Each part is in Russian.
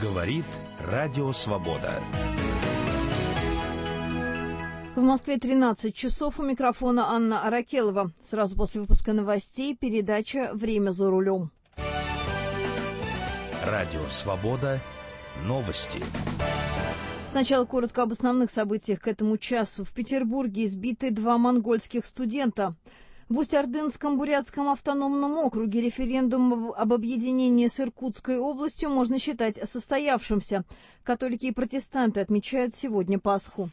Говорит Радио Свобода. В Москве 13 часов. У микрофона Анна Аракелова. Сразу после выпуска новостей передача «Время за рулем». Радио Свобода. Новости. Сначала коротко об основных событиях к этому часу. В Петербурге избиты 2 монгольских студента. В Усть-Ордынском Бурятском автономном округе референдум об объединении с Иркутской областью можно считать состоявшимся. Католики и протестанты отмечают сегодня Пасху.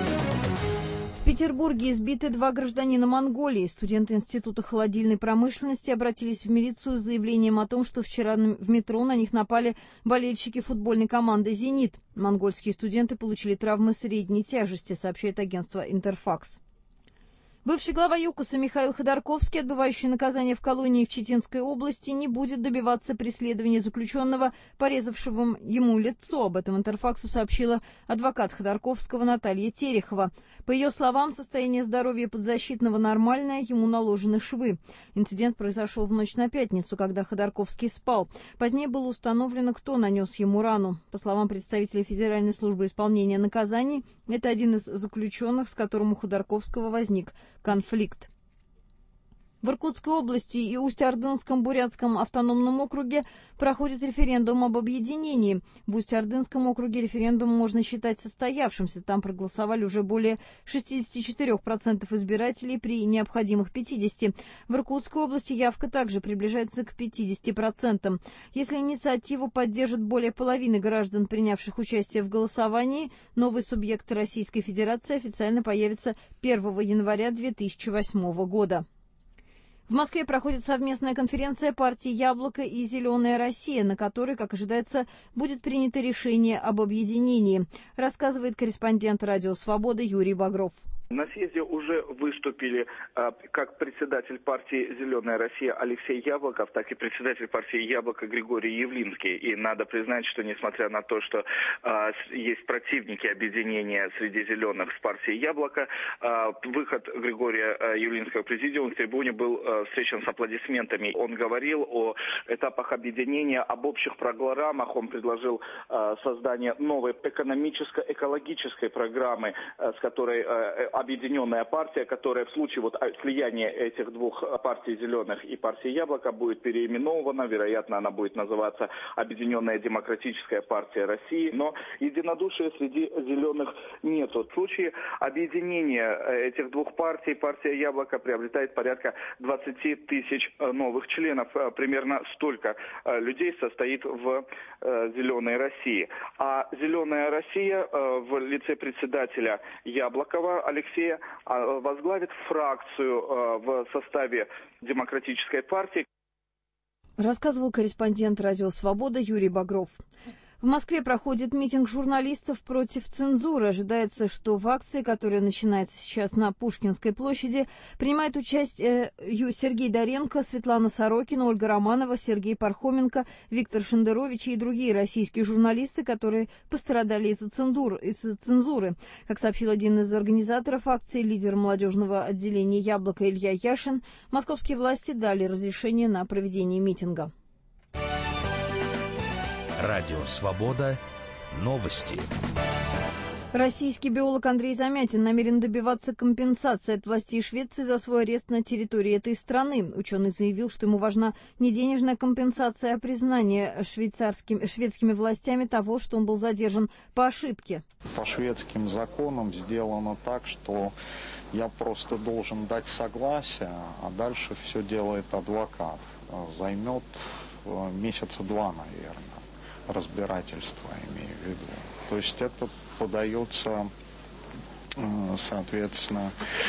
В Петербурге избиты 2 гражданина Монголии. Студенты Института холодильной промышленности обратились в милицию с заявлением о том, что вчера в метро на них напали болельщики футбольной команды «Зенит». Монгольские студенты получили травмы средней тяжести, сообщает агентство «Интерфакс». Бывший глава ЮКОСа Михаил Ходорковский, отбывающий наказание в колонии в Читинской области, не будет добиваться преследования заключенного, порезавшего ему лицо. Об этом Интерфаксу сообщила адвокат Ходорковского Наталья Терехова. По ее словам, состояние здоровья подзащитного нормальное, ему наложены швы. Инцидент произошел в ночь на пятницу, когда Ходорковский спал. Позднее было установлено, кто нанес ему рану. По словам представителей Федеральной службы исполнения наказаний, это один из заключенных, с которым у Ходорковского возник конфликт. В Иркутской области и Усть-Ордынском Бурятском автономном округе проходит референдум об объединении. В Усть-Ордынском округе референдум можно считать состоявшимся. Там проголосовали уже более 64% избирателей при необходимых 50%. В Иркутской области явка также приближается к 50%. Если инициативу поддержит более половины граждан, принявших участие в голосовании, новый субъект Российской Федерации официально появится 1 января 2008 года. В Москве проходит совместная конференция партий «Яблоко» и «Зеленая Россия», на которой, как ожидается, будет принято решение об объединении, рассказывает корреспондент «Радио Свобода» Юрий Багров. На съезде уже выступили как председатель партии «Зеленая Россия» Алексей Яблоков, так и председатель партии «Яблоко» Григорий Явлинский. И надо признать, что несмотря на то, что есть противники объединения среди «Зеленых» с партией «Яблоко», выход Григория Явлинского в президиум в трибуне был встречен с аплодисментами. Он говорил о этапах объединения, об общих программах. Он предложил создание новой экономическо-экологической программы, с которой объединенная партия, которая в случае слияния этих 2 партий «Зеленых» и партии «Яблоко» будет переименована. Вероятно, она будет называться Объединенная демократическая партия России. Но единодушия среди «Зеленых» нету. В случае объединения этих 2 партий, партия «Яблоко» приобретает порядка 20 тысяч новых членов. Примерно столько людей состоит в «Зеленой России». А «Зеленая Россия» в лице председателя Яблокова Алексея возглавит фракцию в составе Демократической партии. Рассказывал корреспондент «Радио Свобода» Юрий Багров. В Москве проходит митинг журналистов против цензуры. Ожидается, что в акции, которая начинается сейчас на Пушкинской площади, принимают участие Сергей Доренко, Светлана Сорокина, Ольга Романова, Сергей Пархоменко, Виктор Шендерович и другие российские журналисты, которые пострадали из-за цензуры. Как сообщил один из организаторов акции, лидер молодежного отделения «Яблоко» Илья Яшин, московские власти дали разрешение на проведение митинга. Радио Свобода. Новости. Российский биолог Андрей Замятин намерен добиваться компенсации от властей Швеции за свой арест на территории этой страны. Ученый заявил, что ему важна не денежная компенсация, а признание шведскими властями того, что он был задержан по ошибке. По шведским законам сделано так, что я просто должен дать согласие, а дальше все делает адвокат. Займет месяца 2, наверное. Разбирательства, имею в виду. То есть это подается, соответственно,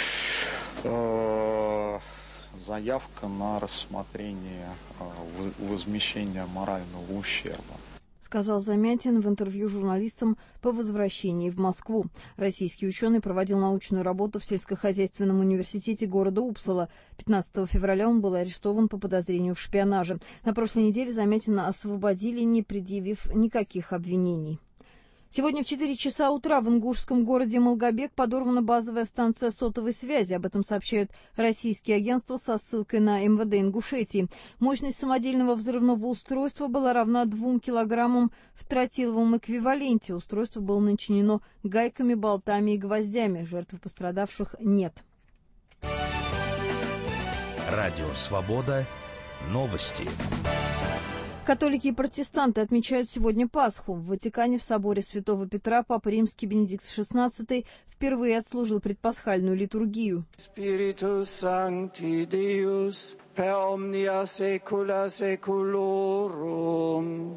заявка на рассмотрение возмещения морального ущерба. Сказал Замятин в интервью журналистам по возвращении в Москву. Российский ученый проводил научную работу в сельскохозяйственном университете города Упсала. 15 февраля он был арестован по подозрению в шпионаже. На прошлой неделе Замятина освободили, не предъявив никаких обвинений. Сегодня в 4 часа утра в ингушском городе Малгобек подорвана базовая станция сотовой связи. Об этом сообщают российские агентства со ссылкой на МВД Ингушетии. Мощность самодельного взрывного устройства была равна 2 килограммам в тротиловом эквиваленте. Устройство было начинено гайками, болтами и гвоздями. Жертв пострадавших нет. Радио «Свобода». Новости. Католики и протестанты отмечают сегодня Пасху. В Ватикане в соборе Святого Петра Папа Римский Бенедикт XVI впервые отслужил предпасхальную литургию. Spiritus Sancti Deus per omnia saecula saeculorum.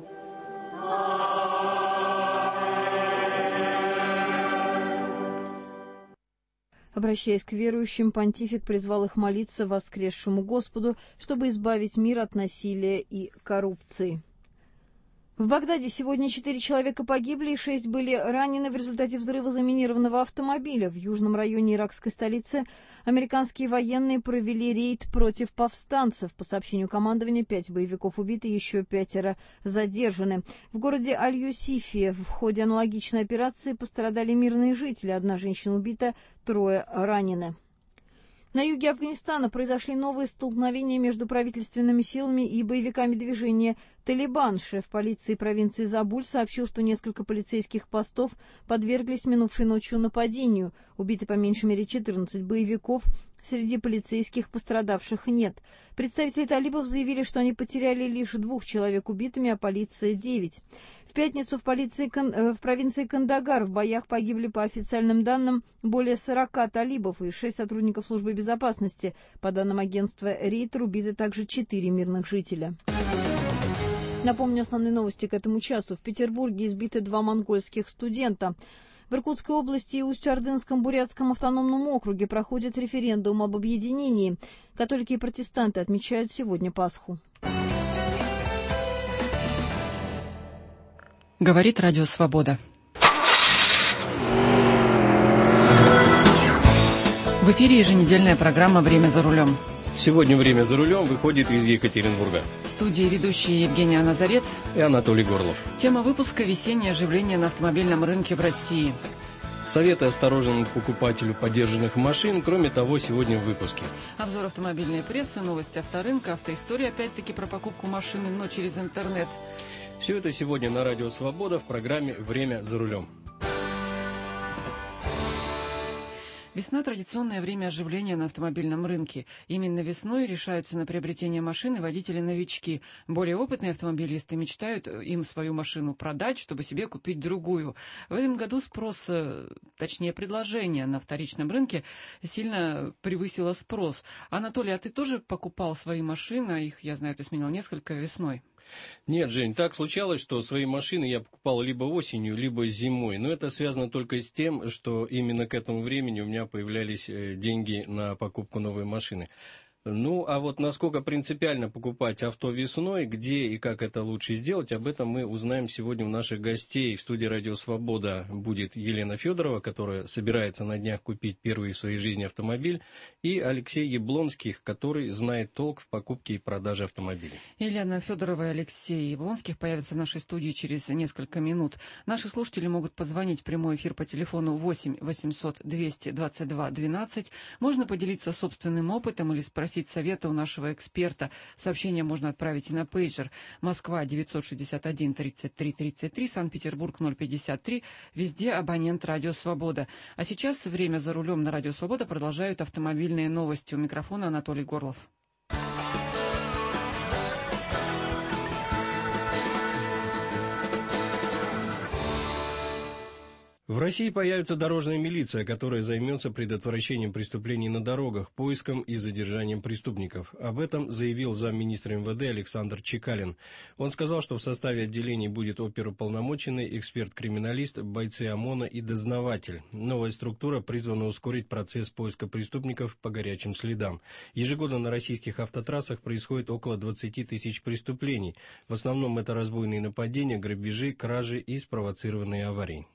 Обращаясь к верующим, понтифик призвал их молиться воскресшему Господу, чтобы избавить мир от насилия и коррупции. В Багдаде сегодня 4 человека погибли и 6 были ранены в результате взрыва заминированного автомобиля. В южном районе иракской столицы американские военные провели рейд против повстанцев. По сообщению командования, 5 боевиков убиты, еще 5 задержаны. В городе Аль-Юсифи в ходе аналогичной операции пострадали мирные жители. 1 женщина убита, 3 ранены. На юге Афганистана произошли новые столкновения между правительственными силами и боевиками движения «Талибан». Шеф полиции провинции Забуль сообщил, что несколько полицейских постов подверглись минувшей ночью нападению. Убиты по меньшей мере 14 боевиков. Среди полицейских пострадавших нет. Представители талибов заявили, что они потеряли лишь 2 человек убитыми, а полиция 9. В пятницу в провинции Кандагар в боях погибли, по официальным данным, более 40 талибов и 6 сотрудников службы безопасности. По данным агентства Рейтер, убиты также 4 мирных жителя. Напомню основные новости к этому часу. В Петербурге избиты 2 монгольских студента. В Иркутской области и Усть-Ордынском бурятском автономном округе проходит референдум об объединении. Католики и протестанты отмечают сегодня Пасху. Говорит Радио Свобода. В эфире еженедельная программа «Время за рулем». Сегодня «Время за рулем» выходит из Екатеринбурга. В студии ведущие Евгения Назарец и Анатолий Горлов. Тема выпуска – весеннее оживление на автомобильном рынке в России. Советы осторожному покупателю подержанных машин. Кроме того, сегодня в выпуске. Обзор автомобильной прессы, новости авторынка, автоистория, опять-таки про покупку машины, но через интернет. Все это сегодня на Радио Свобода в программе «Время за рулем». Весна – традиционное время оживления на автомобильном рынке. Именно весной решаются на приобретение машины водители-новички. Более опытные автомобилисты мечтают им свою машину продать, чтобы себе купить другую. В этом году спрос, точнее предложение на вторичном рынке сильно превысило спрос. Анатолий, а ты тоже покупал свои машины? Их, я знаю, ты сменил несколько весной. Нет, Жень, так случалось, что свои машины я покупал либо осенью, либо зимой. Но это связано только с тем, что именно к этому времени у меня появлялись деньги на покупку новой машины. Ну, а вот насколько принципиально покупать авто весной, где и как это лучше сделать, об этом мы узнаем сегодня у наших гостей. В студии «Радио Свобода» будет Елена Федорова, которая собирается на днях купить первый в своей жизни автомобиль, и Алексей Яблонских, который знает толк в покупке и продаже автомобилей. Елена Федорова и Алексей Яблонских появятся в нашей студии через несколько минут. Наши слушатели могут позвонить в прямой эфир по телефону 8 800 222 12. Можно поделиться собственным опытом или спросить совета у нашего эксперта. Сообщение можно отправить и на пейджер. Москва 961 33 33, Санкт-Петербург 053. Везде абонент Радио Свобода. А сейчас «Время за рулем» на Радио Свобода продолжают автомобильные новости. У микрофона Анатолий Горлов. В России появится дорожная милиция, которая займется предотвращением преступлений на дорогах, поиском и задержанием преступников. Об этом заявил замминистра МВД Александр Чекалин. Он сказал, что в составе отделений будет оперуполномоченный, эксперт-криминалист, бойцы ОМОНа и дознаватель. Новая структура призвана ускорить процесс поиска преступников по горячим следам. Ежегодно на российских автотрассах происходит около 20 тысяч преступлений. В основном это разбойные нападения, грабежи, кражи и спровоцированные аварии.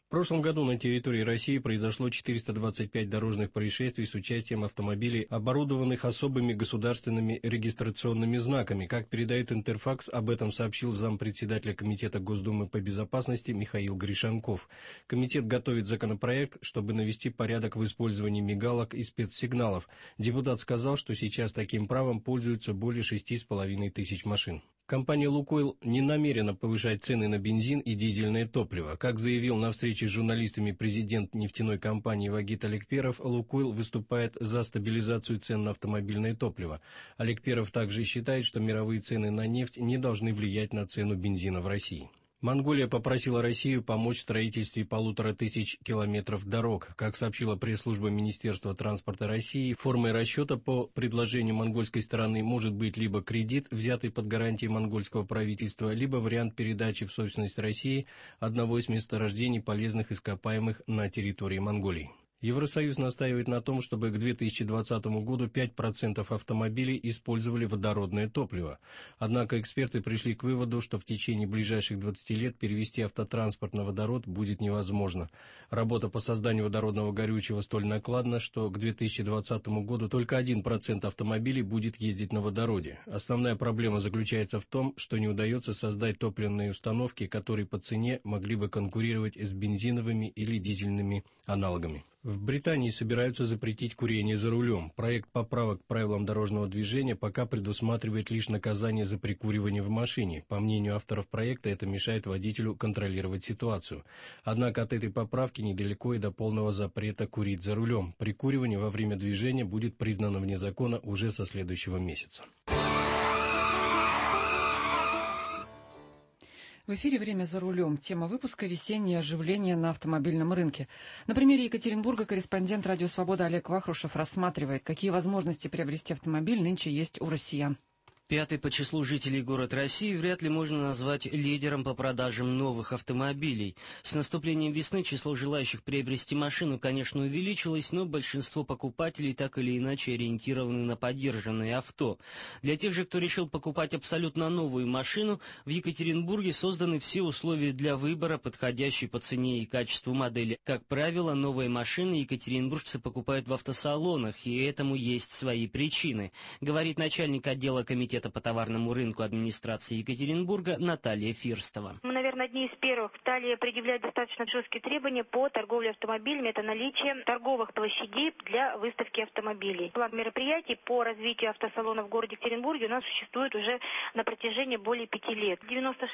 В прошлом году на территории России произошло 425 дорожных происшествий с участием автомобилей, оборудованных особыми государственными регистрационными знаками. Как передает Интерфакс, об этом сообщил зампредседателя Комитета Госдумы по безопасности Михаил Гришанков. Комитет готовит законопроект, чтобы навести порядок в использовании мигалок и спецсигналов. Депутат сказал, что сейчас таким правом пользуются более 6,5 тысяч машин. Компания «Лукойл» не намерена повышать цены на бензин и дизельное топливо. Как заявил на встрече с журналистами президент нефтяной компании Вагит Алекперов, «Лукойл» выступает за стабилизацию цен на автомобильное топливо. Алекперов также считает, что мировые цены на нефть не должны влиять на цену бензина в России. Монголия попросила Россию помочь в строительстве 1500 километров дорог. Как сообщила пресс-служба Министерства транспорта России, формой расчета по предложению монгольской стороны может быть либо кредит, взятый под гарантией монгольского правительства, либо вариант передачи в собственность России одного из месторождений полезных ископаемых на территории Монголии. Евросоюз настаивает на том, чтобы к 2020 году 5% автомобилей использовали водородное топливо. Однако эксперты пришли к выводу, что в течение ближайших 20 лет перевести автотранспорт на водород будет невозможно. Работа по созданию водородного горючего столь накладна, что к 2020 году только 1% автомобилей будет ездить на водороде. Основная проблема заключается в том, что не удается создать топливные установки, которые по цене могли бы конкурировать с бензиновыми или дизельными аналогами. В Британии собираются запретить курение за рулем. Проект поправок к правилам дорожного движения пока предусматривает лишь наказание за прикуривание в машине. По мнению авторов проекта, это мешает водителю контролировать ситуацию. Однако от этой поправки недалеко и до полного запрета курить за рулем. Прикуривание во время движения будет признано вне закона уже со следующего месяца. В эфире «Время за рулем». Тема выпуска «Весеннее оживление на автомобильном рынке». На примере Екатеринбурга корреспондент «Радио Свобода» Олег Вахрушев рассматривает, какие возможности приобрести автомобиль нынче есть у россиян. Пятый по числу жителей город России вряд ли можно назвать лидером по продажам новых автомобилей. С наступлением весны число желающих приобрести машину, конечно, увеличилось, но большинство покупателей так или иначе ориентированы на подержанные авто. Для тех же, кто решил покупать абсолютно новую машину, в Екатеринбурге созданы все условия для выбора, подходящей по цене и качеству модели. Как правило, новые машины екатеринбуржцы покупают в автосалонах, и этому есть свои причины, говорит начальник отдела комитета по товарному рынку администрации Екатеринбурга Наталья Фирстова. Мы, наверное, одни из первых стали предъявлять достаточно жесткие требования по торговле автомобилями. Это наличие торговых площадей для выставки автомобилей. План мероприятий по развитию автосалонов в городе Екатеринбурге у нас существует уже на протяжении более 5 лет. В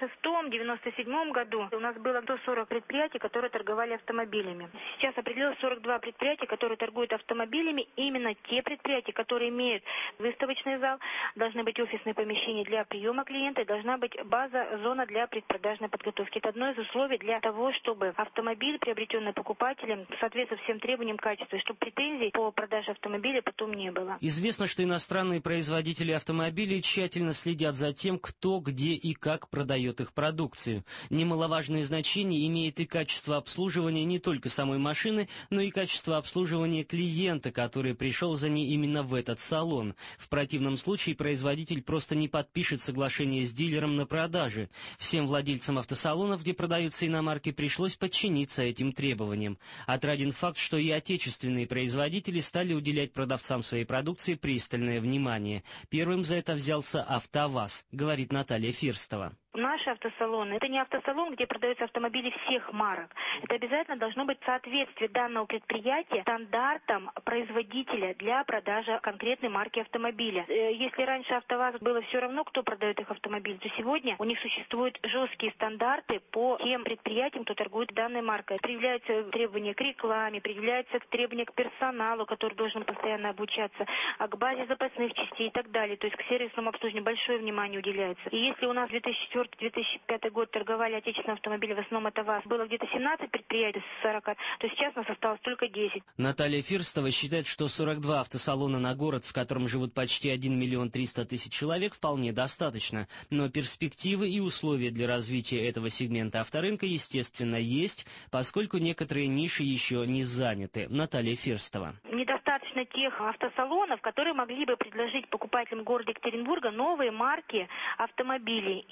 96-97 году у нас было 140 предприятий, которые торговали автомобилями. Сейчас определилось 42 предприятия, которые торгуют автомобилями. Именно те предприятия, которые имеют выставочный зал, должны быть офисные помещения для приема клиента, и должна быть база, зона для предпродажной подготовки. Это одно из условий для того, чтобы автомобиль, приобретенный покупателем, соответствовал всем требованиям качества, и чтобы претензий по продаже автомобиля потом не было. Известно, что иностранные производители автомобилей тщательно следят за тем, кто, где и как продает их продукцию. Немаловажное значение имеет и качество обслуживания не только самой машины, но и качество обслуживания клиента, который пришел за ней именно в этот салон. В противном случае производитель просто не подпишет соглашение с дилером на продаже. Всем владельцам автосалонов, где продаются иномарки, пришлось подчиниться этим требованиям. Отраден факт, что и отечественные производители стали уделять продавцам своей продукции пристальное внимание. Первым за это взялся АвтоВАЗ, говорит Наталья Фирстова. Наши автосалоны – это не автосалон, где продаются автомобили всех марок. Это обязательно должно быть соответствие данного предприятия стандартам производителя для продажи конкретной марки автомобиля. Если раньше АвтоВАЗ было все равно, кто продает их автомобиль, то сегодня у них существуют жесткие стандарты по тем предприятиям, кто торгует данной маркой. Предъявляются требования к рекламе, предъявляются требования к персоналу, который должен постоянно обучаться, к базе запасных частей и так далее. То есть к сервисному обслуживанию большое внимание уделяется. И если у нас 2004-2005 год торговали отечественные автомобили, в основном это ВАЗ, было где-то 17 предприятий с 40, то сейчас у нас осталось только 10. Наталья Фирстова считает, что 42 автосалона на город, в котором живут почти 1 300 000 человек, вполне достаточно. Но перспективы и условия для развития этого сегмента авторынка, естественно, есть, поскольку некоторые ниши еще не заняты. Наталья Фирстова. Недостаточно тех автосалонов, которые могли бы предложить покупателям города Екатеринбурга новые марки автомобилей. Я имею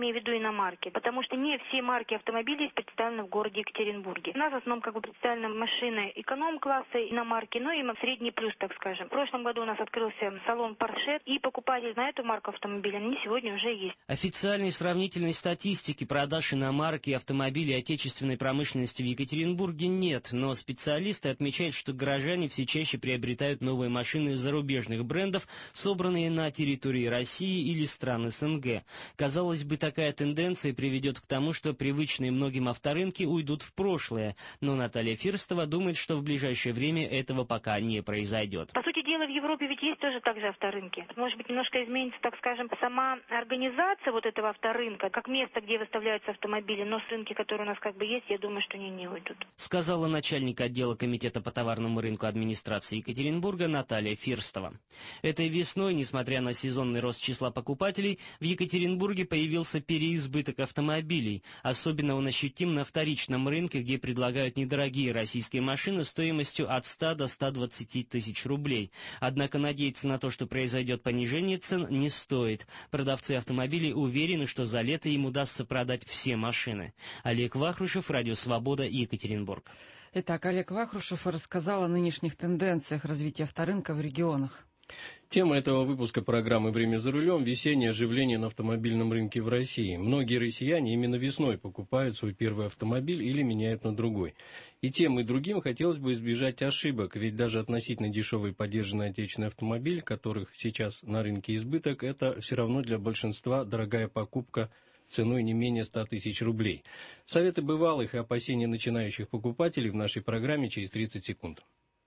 имею в виду иномарки, потому что не все марки автомобилей есть представлены в городе Екатеринбурге. У нас в основном представлены машины эконом-класса иномарки, но и средний плюс, так скажем. В прошлом году у нас открылся салон Porsche, и покупатель на эту марку автомобиля, они сегодня уже есть. Официальной сравнительной статистики продаж иномарок и автомобилей отечественной промышленности в Екатеринбурге нет, но специалисты отмечают, что горожане все чаще приобретают новые машины зарубежных брендов, собранные на территории России или стран СНГ. Казалось бы, такая тенденция приведет к тому, что привычные многим авторынки уйдут в прошлое, но Наталья Фирстова думает, что в ближайшее время этого пока не произойдет. По сути дела, в Европе ведь есть тоже так же авторынки. Может быть, немножко изменится, так скажем, сама организация вот этого авторынка, как место, где выставляются автомобили, но с рынки, которые у нас как бы есть, я думаю, что они не уйдут. Сказала начальник отдела комитета по товарному рынку администрации Екатеринбурга Наталья Фирстова. Этой весной, несмотря на сезонный рост числа покупателей, в Екатеринбурге появился переизбыток автомобилей. Особенно он ощутим на вторичном рынке, где предлагают недорогие российские машины стоимостью от 100 до 120 тысяч рублей. Однако надеяться на то, что произойдет понижение цен, не стоит. Продавцы автомобилей уверены, что за лето им удастся продать все машины. Олег Вахрушев, Радио Свобода, Екатеринбург. Итак, Олег Вахрушев рассказал о нынешних тенденциях развития авторынка в регионах. Тема этого выпуска программы «Время за рулем» – весеннее оживление на автомобильном рынке в России. Многие россияне именно весной покупают свой первый автомобиль или меняют на другой. И тем, и другим хотелось бы избежать ошибок, ведь даже относительно дешевый подержанный отечественный автомобиль, которых сейчас на рынке избыток, это все равно для большинства дорогая покупка ценой не менее 100 тысяч рублей. Советы бывалых и опасения начинающих покупателей в нашей программе через 30 секунд.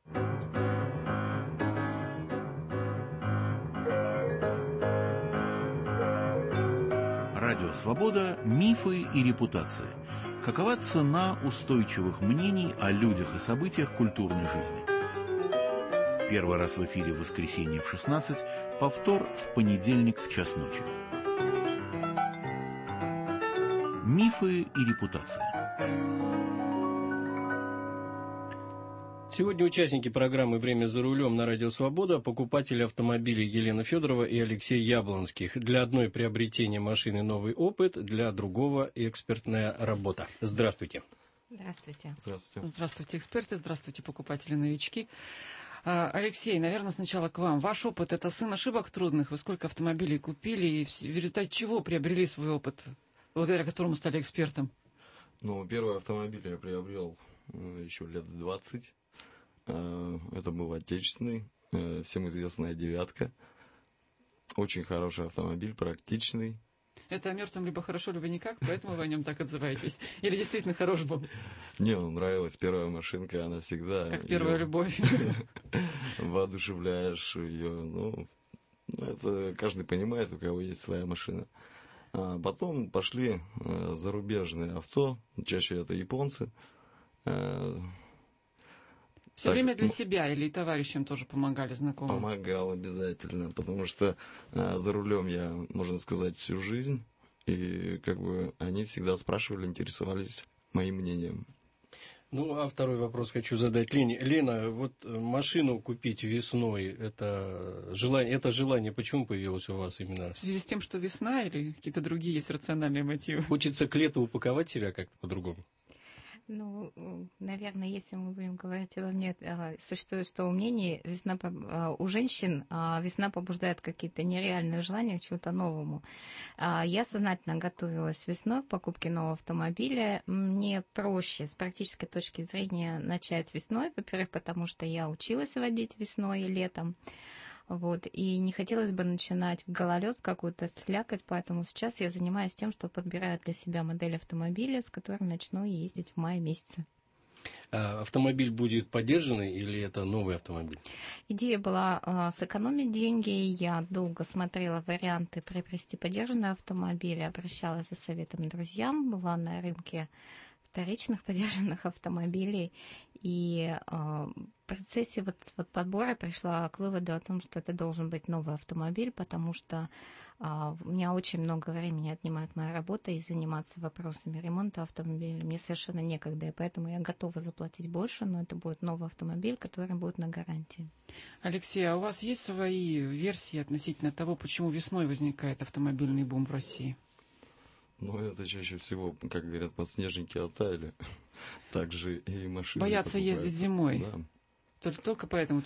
Радио «Свобода. Мифы и репутации». Какова цена устойчивых мнений о людях и событиях культурной жизни? Первый раз в эфире в воскресенье в 16, повтор в понедельник в час ночи. Мифы и репутации. Сегодня участники программы «Время за рулем» на Радио Свобода, покупатели автомобилей Елена Федорова и Алексей Яблонских. Для одной приобретение машины новый опыт, для другого экспертная работа. Здравствуйте. Здравствуйте. Здравствуйте. Здравствуйте, эксперты, здравствуйте, покупатели-новички. Алексей, наверное, сначала к вам. Ваш опыт – это сын ошибок трудных. Вы сколько автомобилей купили и в результате чего приобрели свой опыт, благодаря которому стали экспертом? Ну, первый автомобиль я приобрел еще лет 20. Это был отечественный, всем известная «девятка». Очень хороший автомобиль, практичный. Это о мертвом либо хорошо, либо никак, поэтому вы о нем так отзываетесь? Или действительно хорош был? Не, ну нравилась первая машинка, она всегда... Как первая любовь. Воодушевляешь ее, ну, это каждый понимает, у кого есть своя машина. А потом пошли зарубежные авто, чаще это японцы. Все время для себя или товарищам тоже помогали, знакомым? Помогал обязательно, потому что за рулем я, можно сказать, всю жизнь. И как бы они всегда спрашивали, интересовались моим мнением. Ну, а второй вопрос хочу задать Лене. Лена, вот машину купить весной, это желание почему появилось у вас именно? В связи с тем, что весна или какие-то другие есть рациональные мотивы? Хочется к лету упаковать себя как-то по-другому? Ну, наверное, если мы будем говорить обо мне, существует что у мнений, у женщин весна побуждает какие-то нереальные желания к чему-то новому. Я сознательно готовилась весной к покупке нового автомобиля. Мне проще с практической точки зрения начать весной, во-первых, потому что я училась водить весной и летом. Вот, и не хотелось бы начинать в гололед, в какую-то слякоть, поэтому сейчас я занимаюсь тем, что подбираю для себя модель автомобиля, с которым начну ездить в мае месяце. А автомобиль будет подержанный или это новый автомобиль? Идея была сэкономить деньги. Я долго смотрела варианты приобрести подержанный автомобиль, обращалась за советом друзьям, была на рынке вторичных подержанных автомобилей. И в процессе подбора пришла к выводу о том, что это должен быть новый автомобиль, потому что у меня очень много времени отнимает моя работа и заниматься вопросами ремонта автомобиля. Мне совершенно некогда, и поэтому я готова заплатить больше, но это будет новый автомобиль, который будет на гарантии. Алексей, а у вас есть свои версии относительно того, почему весной возникает автомобильный бум в России? Ну, это чаще всего, как говорят, подснежники оттаяли. Также и машины Боятся ездить зимой. Да. Только поэтому.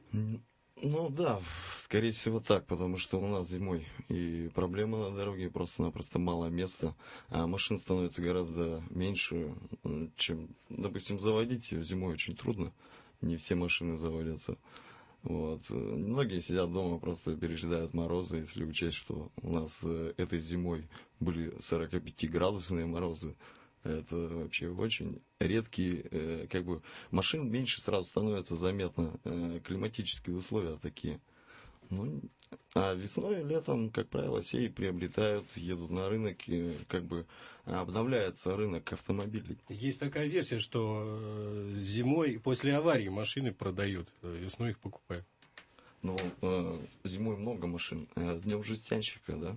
Ну да, скорее всего так, потому что у нас зимой и проблемы на дороге, просто-напросто мало места, а машин становится гораздо меньше, чем, допустим, заводить ее зимой очень трудно, не все машины заводятся. Вот. Многие сидят дома, просто пережидают морозы, если учесть, что у нас этой зимой были 45-градусные морозы. Это вообще очень редкие, машин меньше сразу становится заметно, климатические условия такие. Ну, а весной и летом, как правило, все и приобретают, едут на рынок, и обновляется рынок автомобилей. Есть такая версия, что зимой после аварии машины продают, весной их покупают. Ну, зимой много машин, с днем жестянщика, да?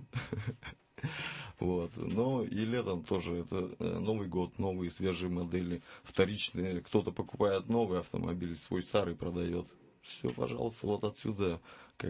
Вот. Но и летом тоже это Новый год, новые свежие модели, вторичные. Кто-то покупает новый автомобиль, свой старый продает. Все, пожалуйста, вот отсюда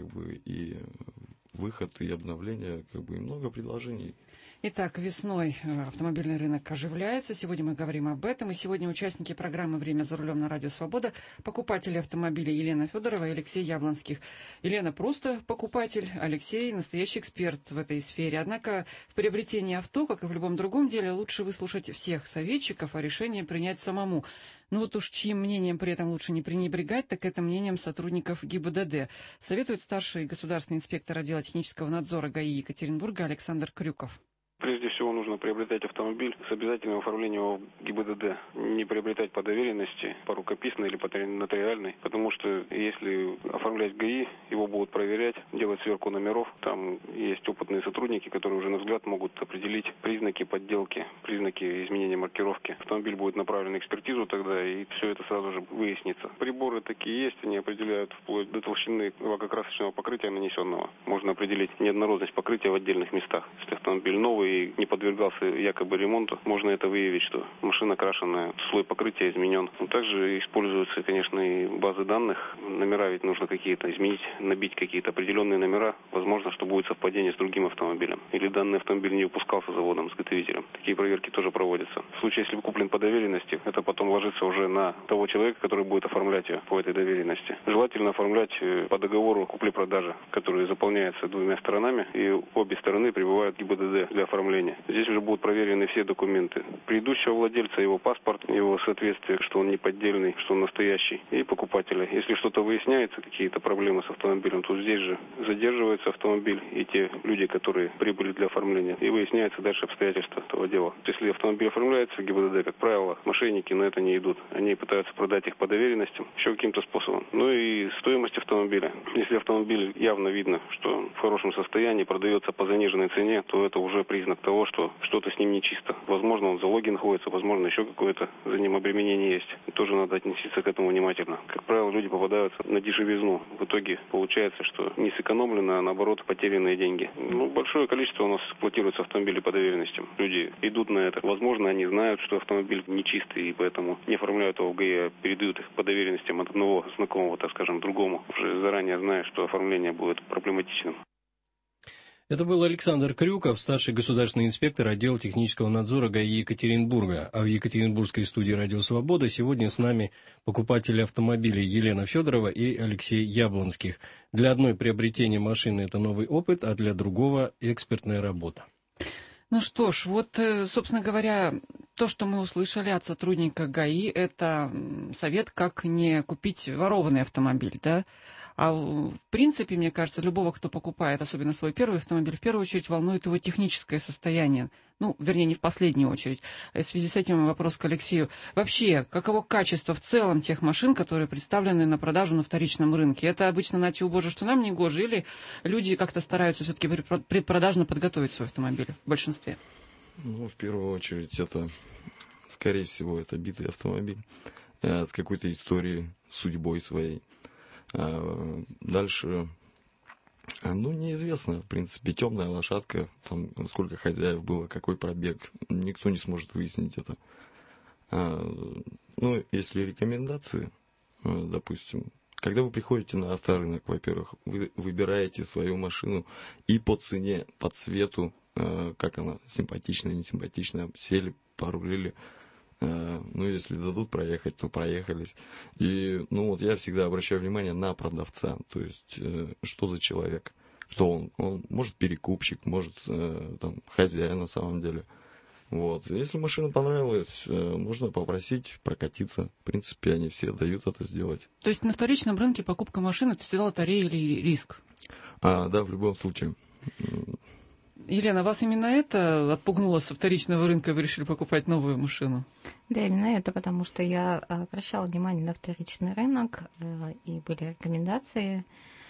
и выход, и обновление, и много предложений. Итак, весной автомобильный рынок оживляется. Сегодня мы говорим об этом. И сегодня участники программы «Время за рулем» на Радио Свобода, покупатели автомобилей Елена Федорова и Алексей Яблонских. Елена просто покупатель, Алексей настоящий эксперт в этой сфере. Однако в приобретении авто, как и в любом другом деле, лучше выслушать всех советчиков, а решение принять самому. Ну вот уж чьим мнением при этом лучше не пренебрегать, так это мнением сотрудников ГИБДД, советует старший государственный инспектор отдела технического надзора ГАИ Екатеринбурга Александр Крюков. Прежде всего нужно приобретать автомобиль с обязательным оформлением его в ГИБДД. Не приобретать по доверенности, по рукописной или по нотариальной, потому что если оформлять ГАИ, его будут проверять, делать сверку номеров. Там есть опытные сотрудники, которые уже на взгляд могут определить признаки подделки, признаки изменения маркировки. Автомобиль будет направлен на экспертизу тогда, и все это сразу же выяснится. Приборы такие есть, они определяют вплоть до толщины лакокрасочного покрытия нанесенного. Можно определить неоднородность покрытия в отдельных местах. Если автомобиль новый и не подвергался якобы ремонту, можно это выявить, что машина крашеная, слой покрытия изменен. Но также используются, конечно, и базы данных. Номера ведь нужно какие-то изменить, набить какие-то определенные номера. Возможно, что будет совпадение с другим автомобилем. Или данный автомобиль не выпускался заводом, изготовителем. Такие проверки тоже проводятся. В случае, если куплен по доверенности, это потом ложится уже на того человека, который будет оформлять ее по этой доверенности. Желательно оформлять по договору купли-продажи, который заполняется двумя сторонами, и обе стороны прибывают в ГИБДД для оформления. Здесь уже будут проверены все документы предыдущего владельца, его паспорт, его соответствие, что он не поддельный, что он настоящий, и покупателя. Если что-то выясняется, какие-то проблемы с автомобилем, то здесь же задерживается автомобиль и те люди, которые прибыли для оформления, и выясняется дальше обстоятельства этого дела. Если автомобиль оформляется в ГИБДД, как правило, мошенники на это не идут. Они пытаются продать их по доверенностям, еще каким-то способом. Ну и стоимость автомобиля. Если автомобиль явно видно, что в хорошем состоянии, продается по заниженной цене, то это уже признак того, что что-то с ним нечисто. Возможно, он в залоге находится, возможно, еще какое-то за ним обременение есть. Тоже надо относиться к этому внимательно. Как правило, люди попадаются на дешевизну. В итоге получается, что не сэкономлено, а наоборот потерянные деньги. Большое количество у нас эксплуатируется автомобили по доверенностям. Люди идут на это. Возможно, они знают, что автомобиль нечистый, и поэтому не оформляют его в ГАИ, а передают их по доверенностям от одного знакомого, так скажем, другому. Уже заранее зная, что оформление будет проблематичным. Это был Александр Крюков, старший государственный инспектор отдела технического надзора ГАИ Екатеринбурга. А в екатеринбургской студии «Радио Свобода» сегодня с нами покупатели автомобилей Елена Федорова и Алексей Яблонских. Для одной приобретение машины – это новый опыт, а для другого – экспертная работа. Ну что ж, вот, собственно говоря, то, что мы услышали от сотрудника ГАИ, это совет, как не купить ворованный автомобиль, да? А в принципе, мне кажется, любого, кто покупает, особенно свой первый автомобиль, в первую очередь волнует его техническое состояние. Ну, вернее, не в последнюю очередь. В связи с этим вопрос к Алексею. Вообще, каково качество в целом тех машин, которые представлены на продажу на вторичном рынке? Это обычно на тю боже, что нам не гоже, или люди как-то стараются все-таки предпродажно подготовить свой автомобиль в большинстве? В первую очередь, это, скорее всего, это битый автомобиль с какой-то историей, судьбой своей. Дальше, неизвестно, в принципе, темная лошадка, там сколько хозяев было, какой пробег, никто не сможет выяснить это. Если рекомендации, допустим, когда вы приходите на авторынок, во-первых, вы выбираете свою машину и по цене, по цвету, как она, симпатичная, несимпатичная, сели, порулили. Ну, если дадут проехать, то проехались. И, ну, вот я всегда обращаю внимание на продавца, то есть, что за человек, кто он. Он может перекупщик, может, там, хозяин на самом деле. Вот. Если машина понравилась, можно попросить прокатиться. В принципе, они все дают это сделать. То есть на вторичном рынке покупка машины — это всегда лотерея или риск? Да, в любом случае. Елена, вас именно это отпугнуло со вторичного рынка, и вы решили покупать новую машину? Да, именно это, потому что я обращала внимание на вторичный рынок, и были рекомендации,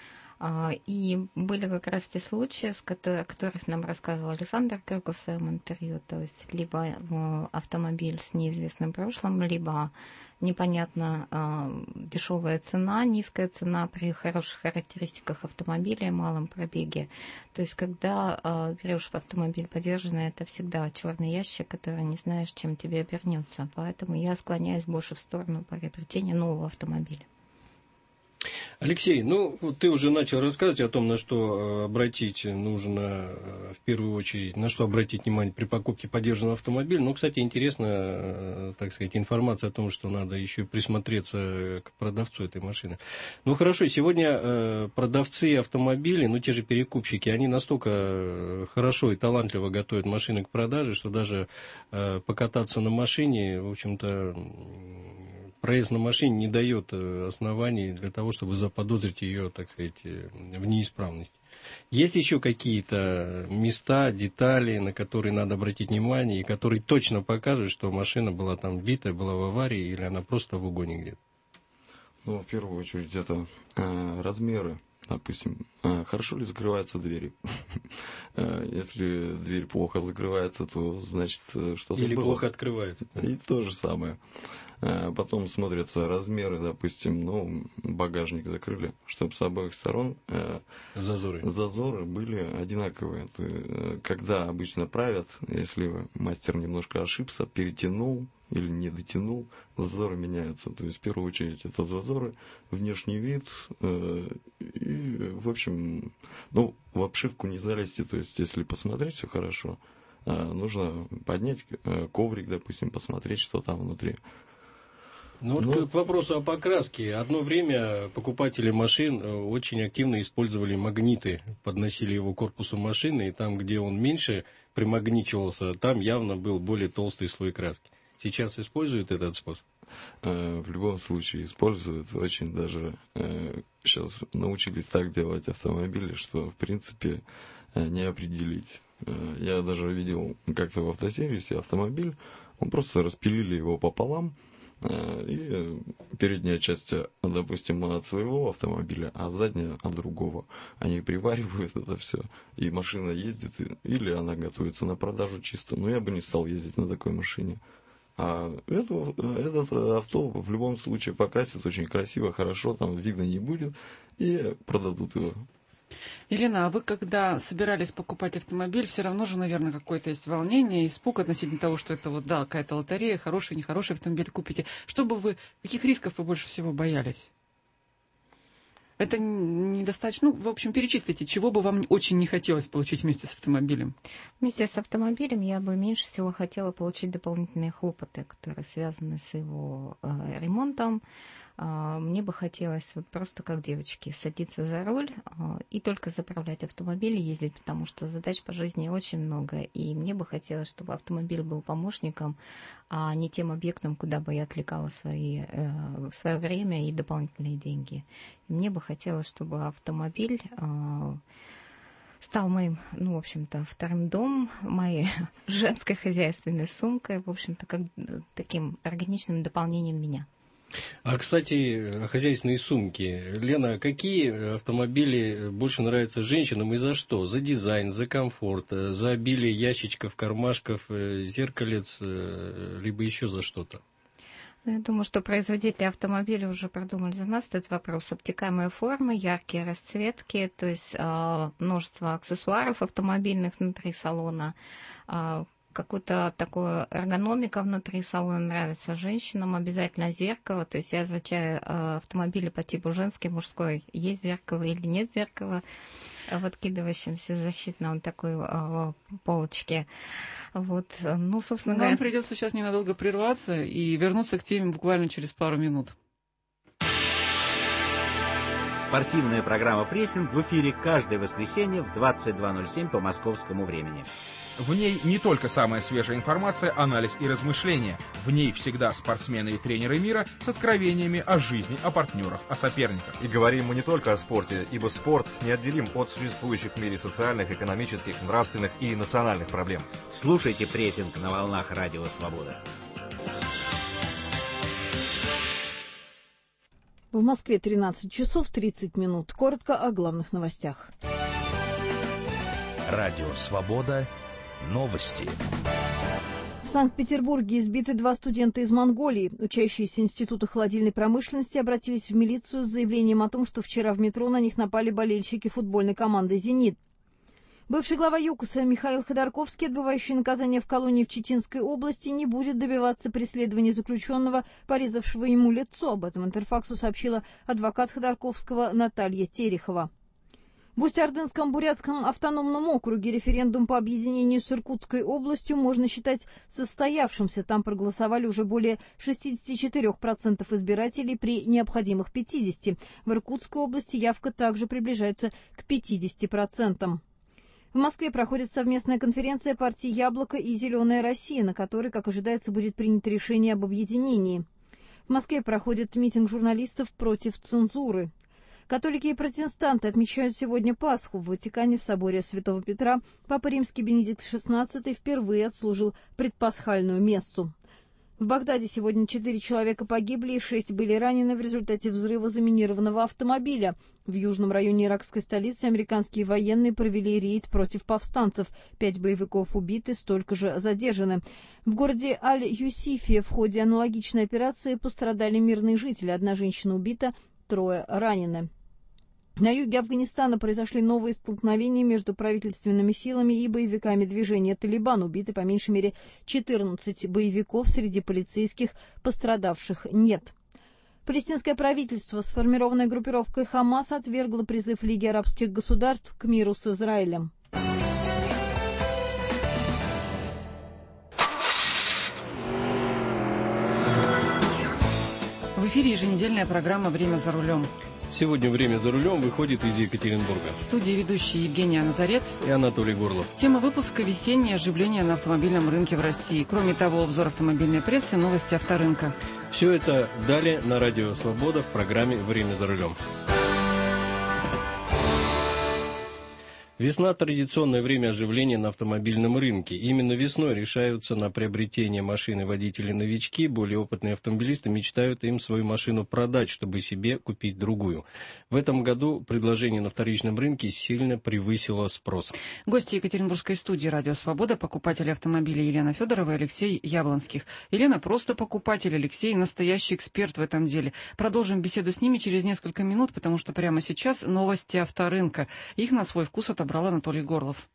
и были как раз те случаи, о которых нам рассказывал Александр Крюков в своем интервью, то есть либо автомобиль с неизвестным прошлым, либо непонятно дешевая цена, низкая цена при хороших характеристиках автомобиля и малом пробеге. То есть когда берешь автомобиль подержанный, это всегда черный ящик, который не знаешь, чем тебе обернется. Поэтому я склоняюсь больше в сторону приобретения нового автомобиля. Алексей, ну, ты уже начал рассказывать о том, на что обратить нужно, в первую очередь, на что обратить внимание при покупке подержанного автомобиля. Ну, кстати, интересно, так сказать, информация о том, что надо еще присмотреться к продавцу этой машины. Ну, хорошо, сегодня продавцы автомобилей, ну, те же перекупщики, они настолько хорошо и талантливо готовят машины к продаже, что даже покататься на машине, в общем-то, проезд на машине не дает оснований для того, чтобы заподозрить ее, так сказать, в неисправности. Есть еще какие-то места, детали, на которые надо обратить внимание, и которые точно покажут, что машина была там битая, была в аварии, или она просто в угоне где-то? Ну, в первую очередь, это размеры. Допустим, хорошо ли закрываются двери? Если дверь плохо закрывается, то значит что-то или было. Плохо открывается. И то же самое. Потом смотрятся размеры, допустим, ну, багажник закрыли, чтобы с обоих сторон зазоры были одинаковые. Когда обычно правят, если мастер немножко ошибся, перетянул или не дотянул, зазоры меняются. То есть, в первую очередь, это зазоры, внешний вид и, в общем, ну, в обшивку не залезьте. То есть, если посмотреть все хорошо, нужно поднять коврик, допустим, посмотреть, что там внутри. Ну, вот к вопросу о покраске. Одно время покупатели машин очень активно использовали магниты, подносили его к корпусу машины, и там, где он меньше примагничивался, там явно был более толстый слой краски. Сейчас используют этот способ? В любом случае используют. Очень даже сейчас научились так делать автомобили, что, в принципе, не определить. Я даже видел как-то в автосервисе автомобиль, он просто распилили его пополам, и передняя часть, допустим, от своего автомобиля, а задняя от другого. Они приваривают это все, и машина ездит, или она готовится на продажу чисто. Но я бы не стал ездить на такой машине. А этот авто в любом случае покрасят очень красиво, хорошо, там видно не будет, и продадут его. Елена, а вы, когда собирались покупать автомобиль, все равно же, наверное, какое-то есть волнение, испуг относительно того, что это вот, да, какая-то лотерея, хороший, нехороший автомобиль купите. Каких рисков вы больше всего боялись? Это недостаточно, ну, в общем, перечислите, чего бы вам очень не хотелось получить вместе с автомобилем? Вместе с автомобилем я бы меньше всего хотела получить дополнительные хлопоты, которые связаны с его ремонтом. Мне бы хотелось вот просто как девочки садиться за руль и только заправлять автомобиль и ездить, потому что задач по жизни очень много. И мне бы хотелось, чтобы автомобиль был помощником, а не тем объектом, куда бы я отвлекала свое время и дополнительные деньги. И мне бы хотелось, чтобы автомобиль стал моим, ну, в общем-то, вторым домом, моей женской хозяйственной сумкой, в общем-то, как таким органичным дополнением меня. А, кстати, хозяйственные сумки. Лена, какие автомобили больше нравятся женщинам и за что? За дизайн, за комфорт, за обилие ящичков, кармашков, зеркалец, либо еще за что-то? Я думаю, что производители автомобилей уже продумали за нас этот вопрос. Обтекаемые формы, яркие расцветки, то есть множество аксессуаров автомобильных внутри салона, какую-то такую эргономика внутри салона нравится женщинам, обязательно зеркало, то есть я изучаю автомобили по типу женский, мужской, есть зеркало или нет зеркала. в откидывающемся защитном такой полочке. Вот, ну, собственно говоря... Нам придется сейчас ненадолго прерваться и вернуться к теме буквально через пару минут. Спортивная программа «Прессинг» в эфире каждое воскресенье в 22:07 по московскому времени. В ней не только самая свежая информация, анализ и размышления. В ней всегда спортсмены и тренеры мира с откровениями о жизни, о партнерах, о соперниках. И говорим мы не только о спорте, ибо спорт неотделим от существующих в мире социальных, экономических, нравственных и национальных проблем. Слушайте «Прессинг» на волнах Радио Свобода. В Москве 13 часов 30 минут. Коротко о главных новостях. Радио Свобода. Новости. В Санкт-Петербурге избиты 2 студента из Монголии. Учащиеся Института холодильной промышленности обратились в милицию с заявлением о том, что вчера в метро на них напали болельщики футбольной команды «Зенит». Бывший глава ЮКОСа Михаил Ходорковский, отбывающий наказание в колонии в Читинской области, не будет добиваться преследования заключенного, порезавшего ему лицо. Об этом Интерфаксу сообщила адвокат Ходорковского Наталья Терехова. В Усть-Ордынском бурятском автономном округе референдум по объединению с Иркутской областью можно считать состоявшимся. Там проголосовали уже более 64% избирателей при необходимых 50%. В Иркутской области явка также приближается к 50%. В Москве проходит совместная конференция партий «Яблоко» и «Зеленая Россия», на которой, как ожидается, будет принято решение об объединении. В Москве проходит митинг журналистов против цензуры. Католики и протестанты отмечают сегодня Пасху. В Ватикане в соборе Святого Петра Папа Римский Бенедикт XVI впервые отслужил предпасхальную мессу. В Багдаде сегодня 4 человека погибли и 6 были ранены в результате взрыва заминированного автомобиля. В южном районе иракской столицы американские военные провели рейд против повстанцев. 5 боевиков убиты, столько же задержаны. В городе Аль-Юсифе в ходе аналогичной операции пострадали мирные жители. 1 женщина убита, 3 ранены. На юге Афганистана произошли новые столкновения между правительственными силами и боевиками движения «Талибан». Убиты по меньшей мере 14 боевиков, среди полицейских пострадавших нет. Палестинское правительство, сформированное группировкой «Хамас», отвергло призыв Лиги арабских государств к миру с Израилем. В эфире еженедельная программа «Время за рулем». Сегодня «Время за рулем» выходит из Екатеринбурга. В студии ведущие Евгения Назарец и Анатолий Горлов. Тема выпуска: весеннее оживление на автомобильном рынке в России. Кроме того, обзор автомобильной прессы, новости авторынка. Все это далее на Радио Свобода в программе «Время за рулем». Весна – традиционное время оживления на автомобильном рынке. Именно весной решаются на приобретение машины водители-новички. Более опытные автомобилисты мечтают им свою машину продать, чтобы себе купить другую. В этом году предложение на вторичном рынке сильно превысило спрос. Гости Екатеринбургской студии «Радио Свобода» — покупатели автомобилей Елена Федорова и Алексей Яблонских. Елена просто покупатель, Алексей — настоящий эксперт в этом деле. Продолжим беседу с ними через несколько минут, потому что прямо сейчас новости авторынка. Их на свой вкус отобрал Анатолий Горлов.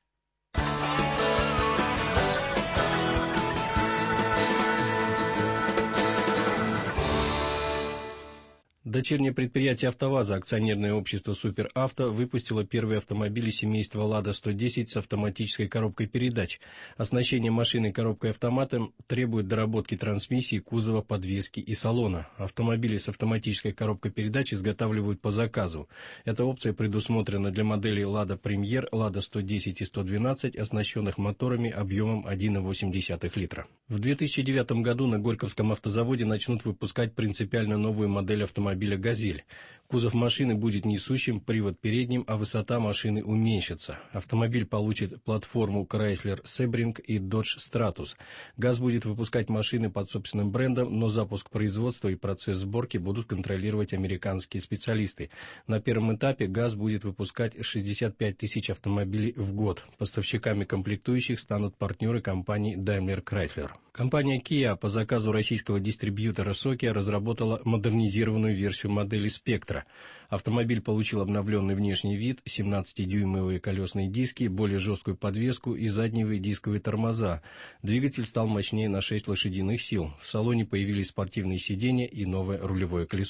Дочернее предприятие «АвтоВАЗа», акционерное общество «Суперавто», выпустило первые автомобили семейства «Лада-110» с автоматической коробкой передач. Оснащение машины коробкой-автоматом требует доработки трансмиссии, кузова, подвески и салона. Автомобили с автоматической коробкой передач изготавливают по заказу. Эта опция предусмотрена для моделей «Лада Премьер», «Лада-110» и «112», оснащенных моторами объемом 1,8 литра. В 2009 году на Горьковском автозаводе начнут выпускать принципиально новую модель автомобиля «Газель». Кузов машины будет несущим, привод передним, а высота машины уменьшится. Автомобиль получит платформу Chrysler Sebring и Dodge Stratus. ГАЗ будет выпускать машины под собственным брендом, но запуск производства и процесс сборки будут контролировать американские специалисты. На первом этапе ГАЗ будет выпускать 65 тысяч автомобилей в год. Поставщиками комплектующих станут партнеры компании Daimler Chrysler. Компания Kia по заказу российского дистрибьютора Sokia разработала модернизированную версию модели Spectra. Автомобиль получил обновленный внешний вид, 17-дюймовые колесные диски, более жесткую подвеску и задние дисковые тормоза. Двигатель стал мощнее на 6 лошадиных сил. В салоне появились спортивные сиденья и новое рулевое колесо.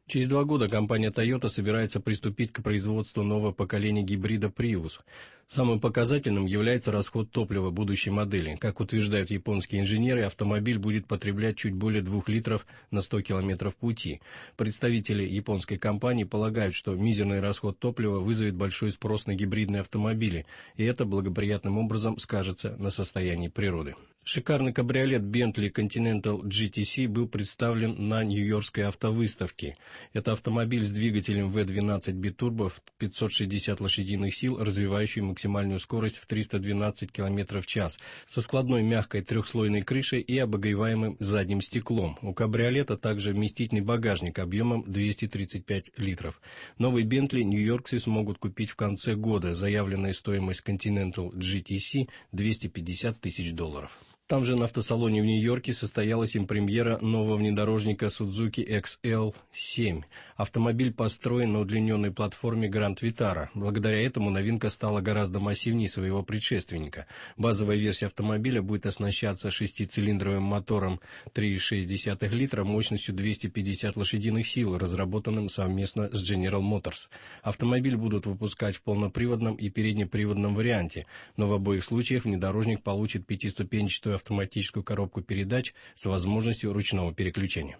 Через 2 года компания Toyota собирается приступить к производству нового поколения гибрида Prius. Самым показательным является расход топлива будущей модели. Как утверждают японские инженеры, автомобиль будет потреблять чуть более 2 литров на 100 километров пути. Представители японской компании полагают, что мизерный расход топлива вызовет большой спрос на гибридные автомобили, и это благоприятным образом скажется на состоянии природы. Шикарный кабриолет Bentley Continental GTC был представлен на Нью-Йоркской автовыставке. Это автомобиль с двигателем V12 битурбо в 560 лошадиных сил, развивающий максимальную скорость в 312 км в час, со складной мягкой трехслойной крышей и обогреваемым задним стеклом. У кабриолета также вместительный багажник объемом 235 литров. Новый Bentley нью-йоркцы смогут купить в конце года. Заявленная стоимость Continental GTC – $250 тысяч. Там же на автосалоне в Нью-Йорке состоялась им премьера нового внедорожника Suzuki XL7. Автомобиль построен на удлиненной платформе Grand Vitara. Благодаря этому новинка стала гораздо массивнее своего предшественника. Базовая версия автомобиля будет оснащаться 6-цилиндровым мотором 3,6 литра мощностью 250 лошадиных сил, разработанным совместно с General Motors. Автомобиль будут выпускать в полноприводном и переднеприводном варианте, но в обоих случаях внедорожник получит 5-ступенчатую автоматическую коробку передач с возможностью ручного переключения.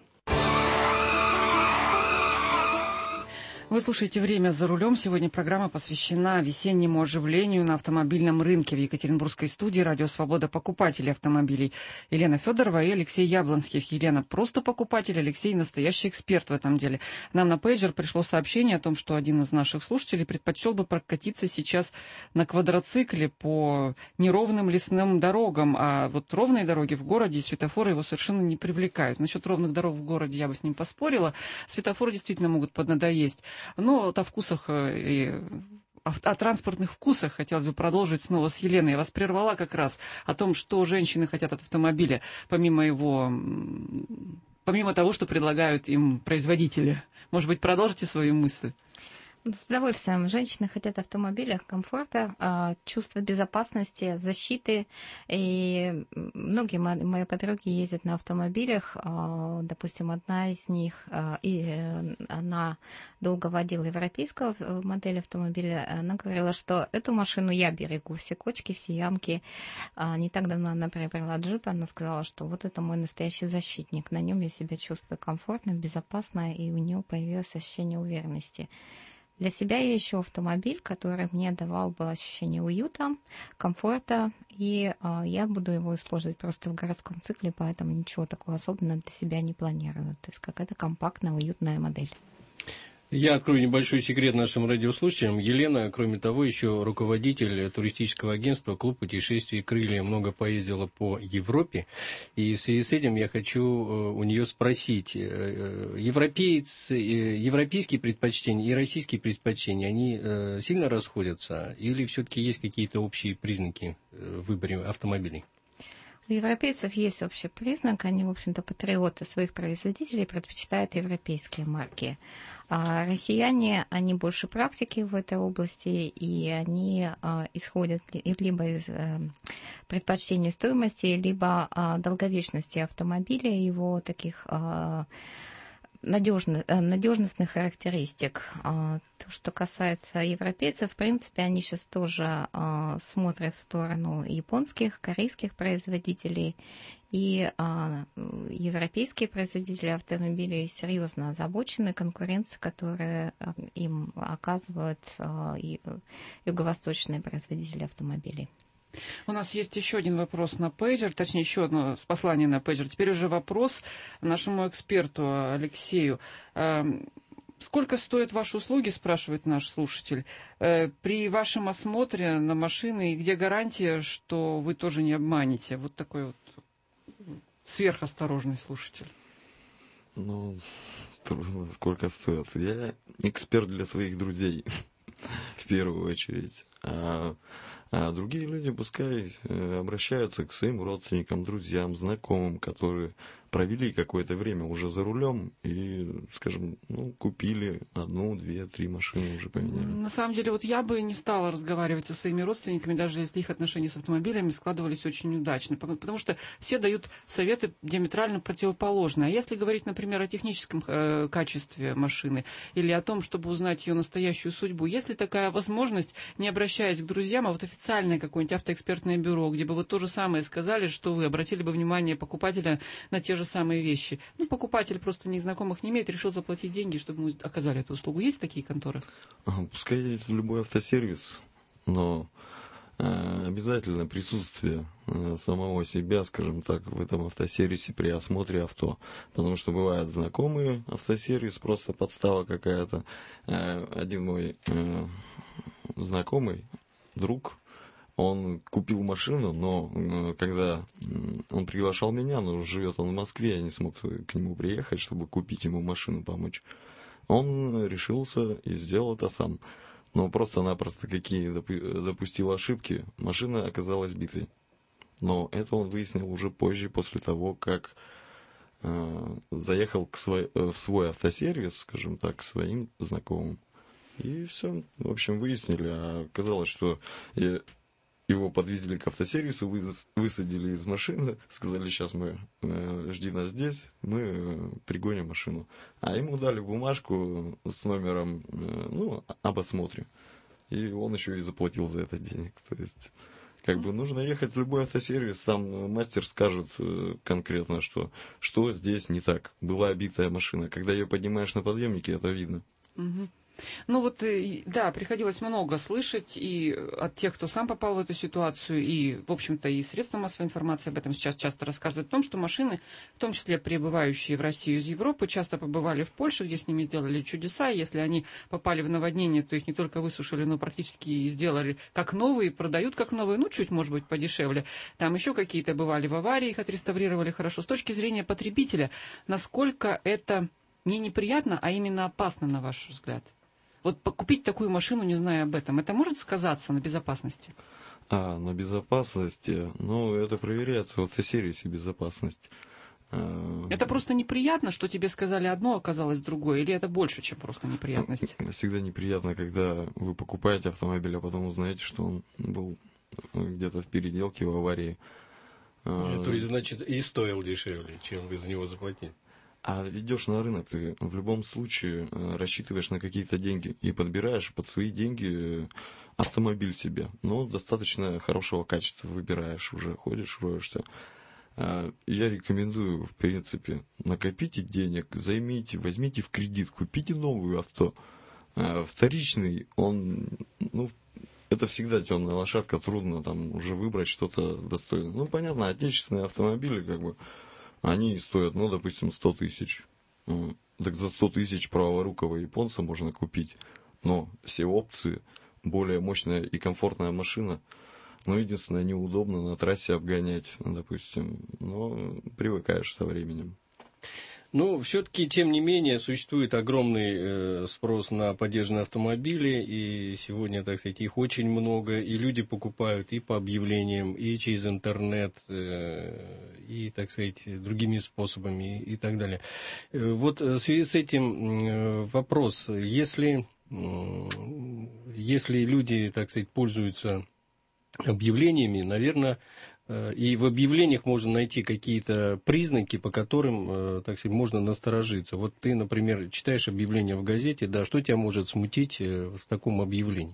Вы слушаете «Время за рулем». Сегодня программа посвящена весеннему оживлению на автомобильном рынке. В Екатеринбургской студии «Радио Свобода» покупателей автомобилей Елена Федорова и Алексей Яблонских. Елена просто покупатель, Алексей настоящий эксперт в этом деле. Нам на пейджер пришло сообщение о том, что один из наших слушателей предпочел бы прокатиться сейчас на квадроцикле по неровным лесным дорогам. А вот ровные дороги в городе и светофоры его совершенно не привлекают. Насчет ровных дорог в городе я бы с ним поспорила. Светофоры действительно могут поднадоесть. Но вот о вкусах и о транспортных вкусах хотелось бы продолжить снова с Еленой. Я вас прервала как раз о том, что женщины хотят от автомобиля, помимо того, что предлагают им производители. Может быть, продолжите свою мысль? С удовольствием. Женщины хотят автомобиля, комфорта, чувства безопасности, защиты. И многие мои подруги ездят на автомобилях. Допустим, одна из них, она долго водила европейскую модель автомобиля. Она говорила, что эту машину я берегу, все кочки, все ямки. Не так давно она приобрела джип, она сказала, что вот это мой настоящий защитник. На нем я себя чувствую комфортно, безопасно, и у нее появилось ощущение уверенности. Для себя я ищу автомобиль, который мне давал бы ощущение уюта, комфорта, и я буду его использовать просто в городском цикле, поэтому ничего такого особенного для себя не планирую. То есть какая-то компактная, уютная модель. Я открою небольшой секрет нашим радиослушателям. Елена, кроме того, еще руководитель туристического агентства «Клуб путешествий «Крылья». Много поездила по Европе. И в связи с этим я хочу у нее спросить. Европейские предпочтения и российские предпочтения, они сильно расходятся? Или все-таки есть какие-то общие признаки в выборе автомобилей? У европейцев есть общий признак. Они, в общем-то, патриоты своих производителей, предпочитают европейские марки. А россияне, они больше практики в этой области, и они исходят либо из предпочтения стоимости, либо долговечности автомобиля, его таких надежностных характеристик. То, что касается европейцев, в принципе, они сейчас тоже смотрят в сторону японских, корейских производителей, и европейские производители автомобилей серьезно озабочены конкуренцией, которую им оказывают юго-восточные производители автомобилей. У нас есть еще один вопрос на пейджер, точнее, еще одно послание на пейджер. Теперь уже вопрос нашему эксперту Алексею. Сколько стоят ваши услуги, спрашивает наш слушатель, при вашем осмотре на машины, и где гарантия, что вы тоже не обманете? Вот такой вот сверхосторожный слушатель. Ну, трудно, сколько стоит. Я эксперт для своих друзей, в первую очередь. А другие люди пускай обращаются к своим родственникам, друзьям, знакомым, которые провели какое-то время уже за рулем и, скажем, купили 1, 2, 3 машины уже поменяли. На самом деле, вот я бы не стала разговаривать со своими родственниками, даже если их отношения с автомобилями складывались очень удачно, потому что все дают советы диаметрально противоположные. А если говорить, например, о техническом качестве машины или о том, чтобы узнать ее настоящую судьбу, есть ли такая возможность, не обращаясь к друзьям, а вот официальное какое-нибудь автоэкспертное бюро, где бы вот то же самое сказали, что вы обратили бы внимание покупателя на те же самые вещи. Покупатель просто незнакомых не имеет, решил заплатить деньги, чтобы ему оказали эту услугу. Есть такие конторы? Пускай едет в любой автосервис, но обязательно присутствие самого себя, скажем так, в этом автосервисе при осмотре авто. Потому что бывают знакомые автосервис, просто подстава какая-то. Один мой знакомый, друг, он купил машину, но когда он приглашал меня, но живет он в Москве, я не смог к нему приехать, чтобы купить ему машину, помочь. Он решился и сделал это сам. Но просто-напросто какие допустил ошибки, машина оказалась битой. Но это он выяснил уже позже, после того, как заехал в свой автосервис, скажем так, к своим знакомым. И все, в общем, выяснили. А оказалось, что его подвезли к автосервису, высадили из машины, сказали, сейчас жди нас здесь, мы пригоним машину. А ему дали бумажку с номером, об осмотре. И он еще и заплатил за это денег. То есть, нужно ехать в любой автосервис, там мастер скажет конкретно, что здесь не так. Была обитая машина. Когда ее поднимаешь на подъемнике, это видно. Угу. Да, приходилось много слышать и от тех, кто сам попал в эту ситуацию, и, в общем-то, и средства массовой информации об этом сейчас часто рассказывают, о том, что машины, в том числе прибывающие в Россию из Европы, часто побывали в Польше, где с ними сделали чудеса, и если они попали в наводнение, то их не только высушили, но практически и сделали как новые, продают как новые, чуть, может быть, подешевле. Там еще какие-то бывали в аварии, их отреставрировали хорошо. С точки зрения потребителя, насколько это не неприятно, а именно опасно, на ваш взгляд? Вот купить такую машину, не зная об этом, это может сказаться на безопасности? На безопасности? Это проверяется в автосервисе безопасность. Это просто неприятно, что тебе сказали одно, оказалось другое, или это больше, чем просто неприятность? Всегда неприятно, когда вы покупаете автомобиль, а потом узнаете, что он был где-то в переделке, в аварии. То есть, значит, и стоил дешевле, чем вы за него заплатили? А идешь на рынок, ты в любом случае рассчитываешь на какие-то деньги и подбираешь под свои деньги автомобиль себе. Достаточно хорошего качества выбираешь, уже ходишь, роешься. Я рекомендую, в принципе, накопите денег, возьмите в кредит, купите новую авто. Вторичный, это всегда темная лошадка, трудно там уже выбрать что-то достойное. Понятно, отечественные автомобили, они стоят, допустим, 100 тысяч. Так за 100 тысяч праворукого японца можно купить. Но все опции, более мощная и комфортная машина. Единственное, неудобно на трассе обгонять, допустим. Но привыкаешь со временем. Все-таки, тем не менее, существует огромный спрос на подержанные автомобили, и сегодня, так сказать, их очень много, и люди покупают и по объявлениям, и через интернет, и, так сказать, другими способами, и так далее. Вот в связи с этим вопрос, если люди, так сказать, пользуются объявлениями, наверное, и в объявлениях можно найти какие-то признаки, по которым, так сказать, можно насторожиться. Вот ты, например, читаешь объявление в газете, что тебя может смутить в таком объявлении?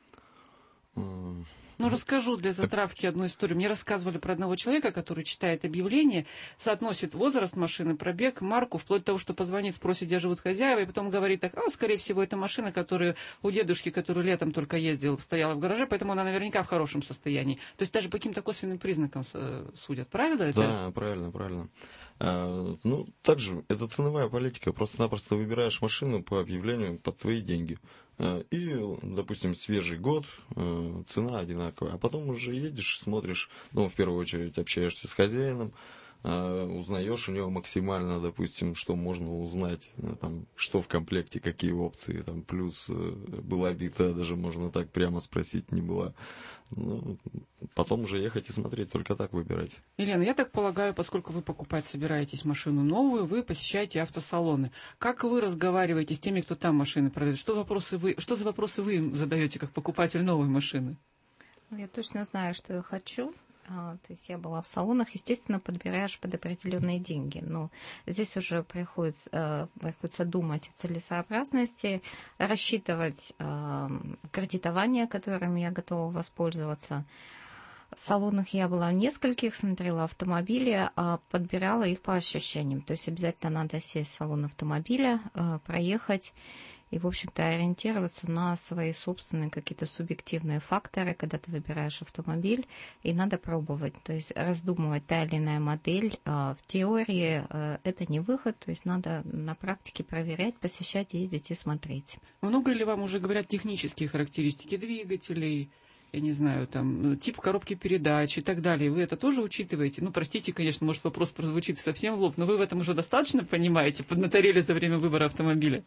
Расскажу для затравки одну историю. Мне рассказывали про одного человека, который читает объявление, соотносит возраст машины, пробег, марку, вплоть до того, что позвонит, спросит, где живут хозяева, и потом говорит так, скорее всего, это машина, которая у дедушки, который летом только ездил, стояла в гараже, поэтому она наверняка в хорошем состоянии. То есть даже по каким-то косвенным признакам судят. Правильно это? Да, правильно. Также это ценовая политика. Просто-напросто выбираешь машину по объявлению под твои деньги. И, допустим, свежий год, цена одинаковая. А потом уже едешь, смотришь, в первую очередь общаешься с хозяином, узнаешь у него максимально, допустим, что можно узнать, там, что в комплекте, какие опции, там, плюс была бита, даже можно так прямо спросить, не была. Ну, потом уже ехать и смотреть, только так выбирать. Елена, я так полагаю, поскольку вы покупать собираетесь машину новую, вы посещаете автосалоны. Как вы разговариваете с теми, кто там машины продает? Что за вопросы вы им задаете, как покупатель новой машины? Я точно знаю, что я хочу. То есть я была в салонах, естественно, подбираешь под определенные деньги. Но здесь уже приходится думать о целесообразности, рассчитывать кредитование, которым я готова воспользоваться. В салонах я была в нескольких, смотрела автомобили, подбирала их по ощущениям. То есть обязательно надо сесть в салон автомобиля, проехать и, в общем-то, ориентироваться на свои собственные какие-то субъективные факторы, когда ты выбираешь автомобиль, и надо пробовать. То есть раздумывать, та или иная модель. В теории это не выход, то есть надо на практике проверять, посещать, ездить и смотреть. Много ли вам уже говорят технические характеристики двигателей, я не знаю, там, тип коробки передач и так далее? Вы это тоже учитываете? Ну, простите, конечно, может, вопрос прозвучит совсем в лоб, но вы в этом уже достаточно понимаете, поднаторели за время выбора автомобиля?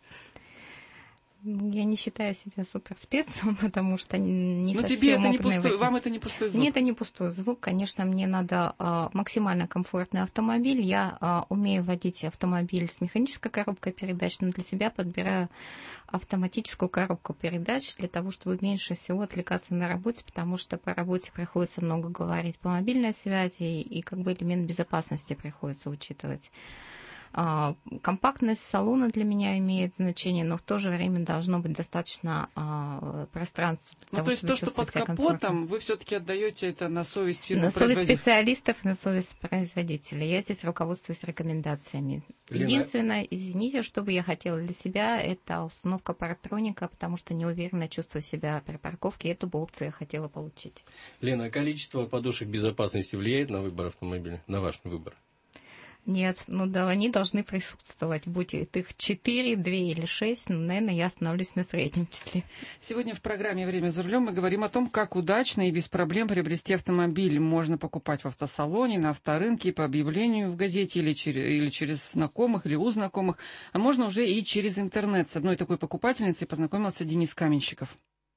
Я не считаю себя суперспецом, потому что не но совсем тебе это не пустой, вам это не пустой звук? Мне это не пустой звук. Конечно, мне надо максимально комфортный автомобиль. Я умею водить автомобиль с механической коробкой передач, но для себя подбираю автоматическую коробку передач для того, чтобы меньше всего отвлекаться на работе, потому что по работе приходится много говорить по мобильной связи, и как бы элемент безопасности приходится учитывать. Компактность салона для меня имеет значение, но в то же время должно быть достаточно пространства. Ну, то есть то, что под капотом, вы все-таки отдаете это на совесть фирмы-производителя? На совесть специалистов, на совесть производителя. Я здесь руководствуюсь рекомендациями. Лена... Единственное, извините, что бы я хотела для себя, это установка парктроника, потому что неуверенно чувствую себя при парковке, эту бы опцию я хотела получить. Лена, а количество подушек безопасности влияет на выбор автомобиля, на ваш выбор? Нет, ну да, они должны присутствовать. Будь их 4, 2 или 6, ну, наверное, я остановлюсь на среднем числе. Сегодня в программе «Время за рулем» мы говорим о том, как удачно и без проблем приобрести автомобиль. Можно покупать в автосалоне, на авторынке, по объявлению в газете или через знакомых, или у знакомых. А можно уже и через интернет. С одной такой покупательницей познакомился Денис Каменщиков.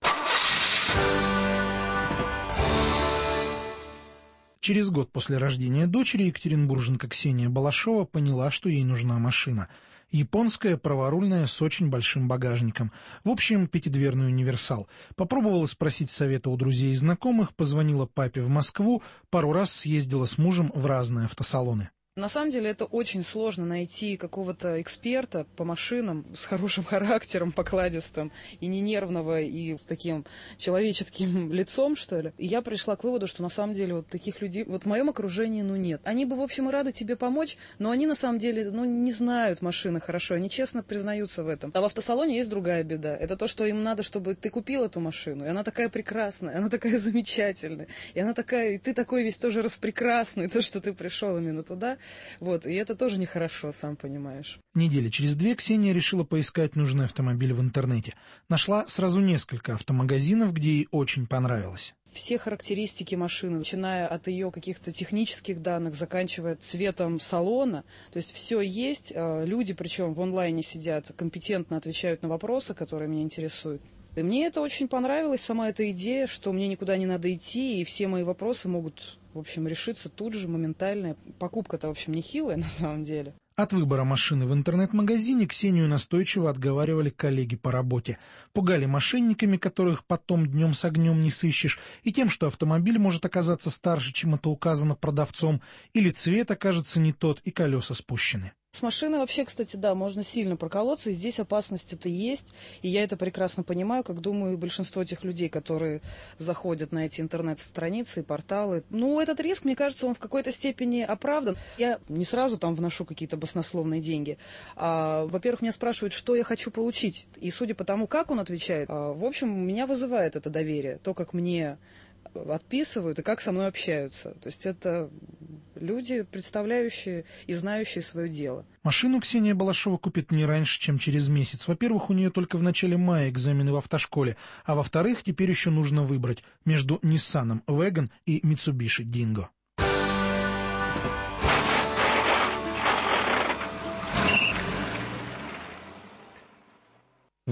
Через год после рождения дочери екатеринбурженка Ксения Балашова поняла, что ей нужна машина. Японская, праворульная, с очень большим багажником. В общем, пятидверный универсал. Попробовала спросить совета у друзей и знакомых, позвонила папе в Москву, пару раз съездила с мужем в разные автосалоны. На самом деле это очень сложно найти какого-то эксперта по машинам с хорошим характером, покладистым, и не нервного, и с таким человеческим лицом, что ли. И я пришла к выводу, что на самом деле вот таких людей вот в моем окружении, нет. Они бы, в общем, и рады тебе помочь, но они на самом деле, не знают машины хорошо, они честно признаются в этом. А в автосалоне есть другая беда. Это то, что им надо, чтобы ты купил эту машину, и она такая прекрасная, она такая замечательная, и она такая, и ты такой весь тоже распрекрасный, то, что ты пришел именно туда. Вот, и это тоже нехорошо, сам понимаешь. Недели через 2 Ксения решила поискать нужный автомобиль в интернете. Нашла сразу несколько автомагазинов, где ей очень понравилось. Все характеристики машины, начиная от ее каких-то технических данных, заканчивая цветом салона, то есть все есть. Люди, причем в онлайне сидят, компетентно отвечают на вопросы, которые меня интересуют. И мне это очень понравилось, сама эта идея, что мне никуда не надо идти, и все мои вопросы могут, в общем, решиться тут же, моментально. Покупка-то, в общем, нехилая на самом деле. От выбора машины в интернет-магазине Ксению настойчиво отговаривали коллеги по работе. Пугали мошенниками, которых потом днем с огнем не сыщешь, и тем, что автомобиль может оказаться старше, чем это указано продавцом, или цвет окажется не тот, и колеса спущены. С машиной вообще, кстати, да, можно сильно проколоться, и здесь опасность-то есть, и я это прекрасно понимаю, как думаю, большинство тех людей, которые заходят на эти интернет-страницы и порталы. Этот риск, мне кажется, он в какой-то степени оправдан. Я не сразу там вношу какие-то баснословные деньги. Во-первых, меня спрашивают, что я хочу получить, и судя по тому, как он отвечает, в общем, меня вызывает это доверие, то, как мне отписывают и как со мной общаются. То есть это люди, представляющие и знающие свое дело. Машину Ксения Балашова купит не раньше, чем через месяц. Во-первых, у нее только в начале мая экзамены в автошколе, а во-вторых, теперь еще нужно выбрать между Ниссаном Вэгон и Митсубиши Динго.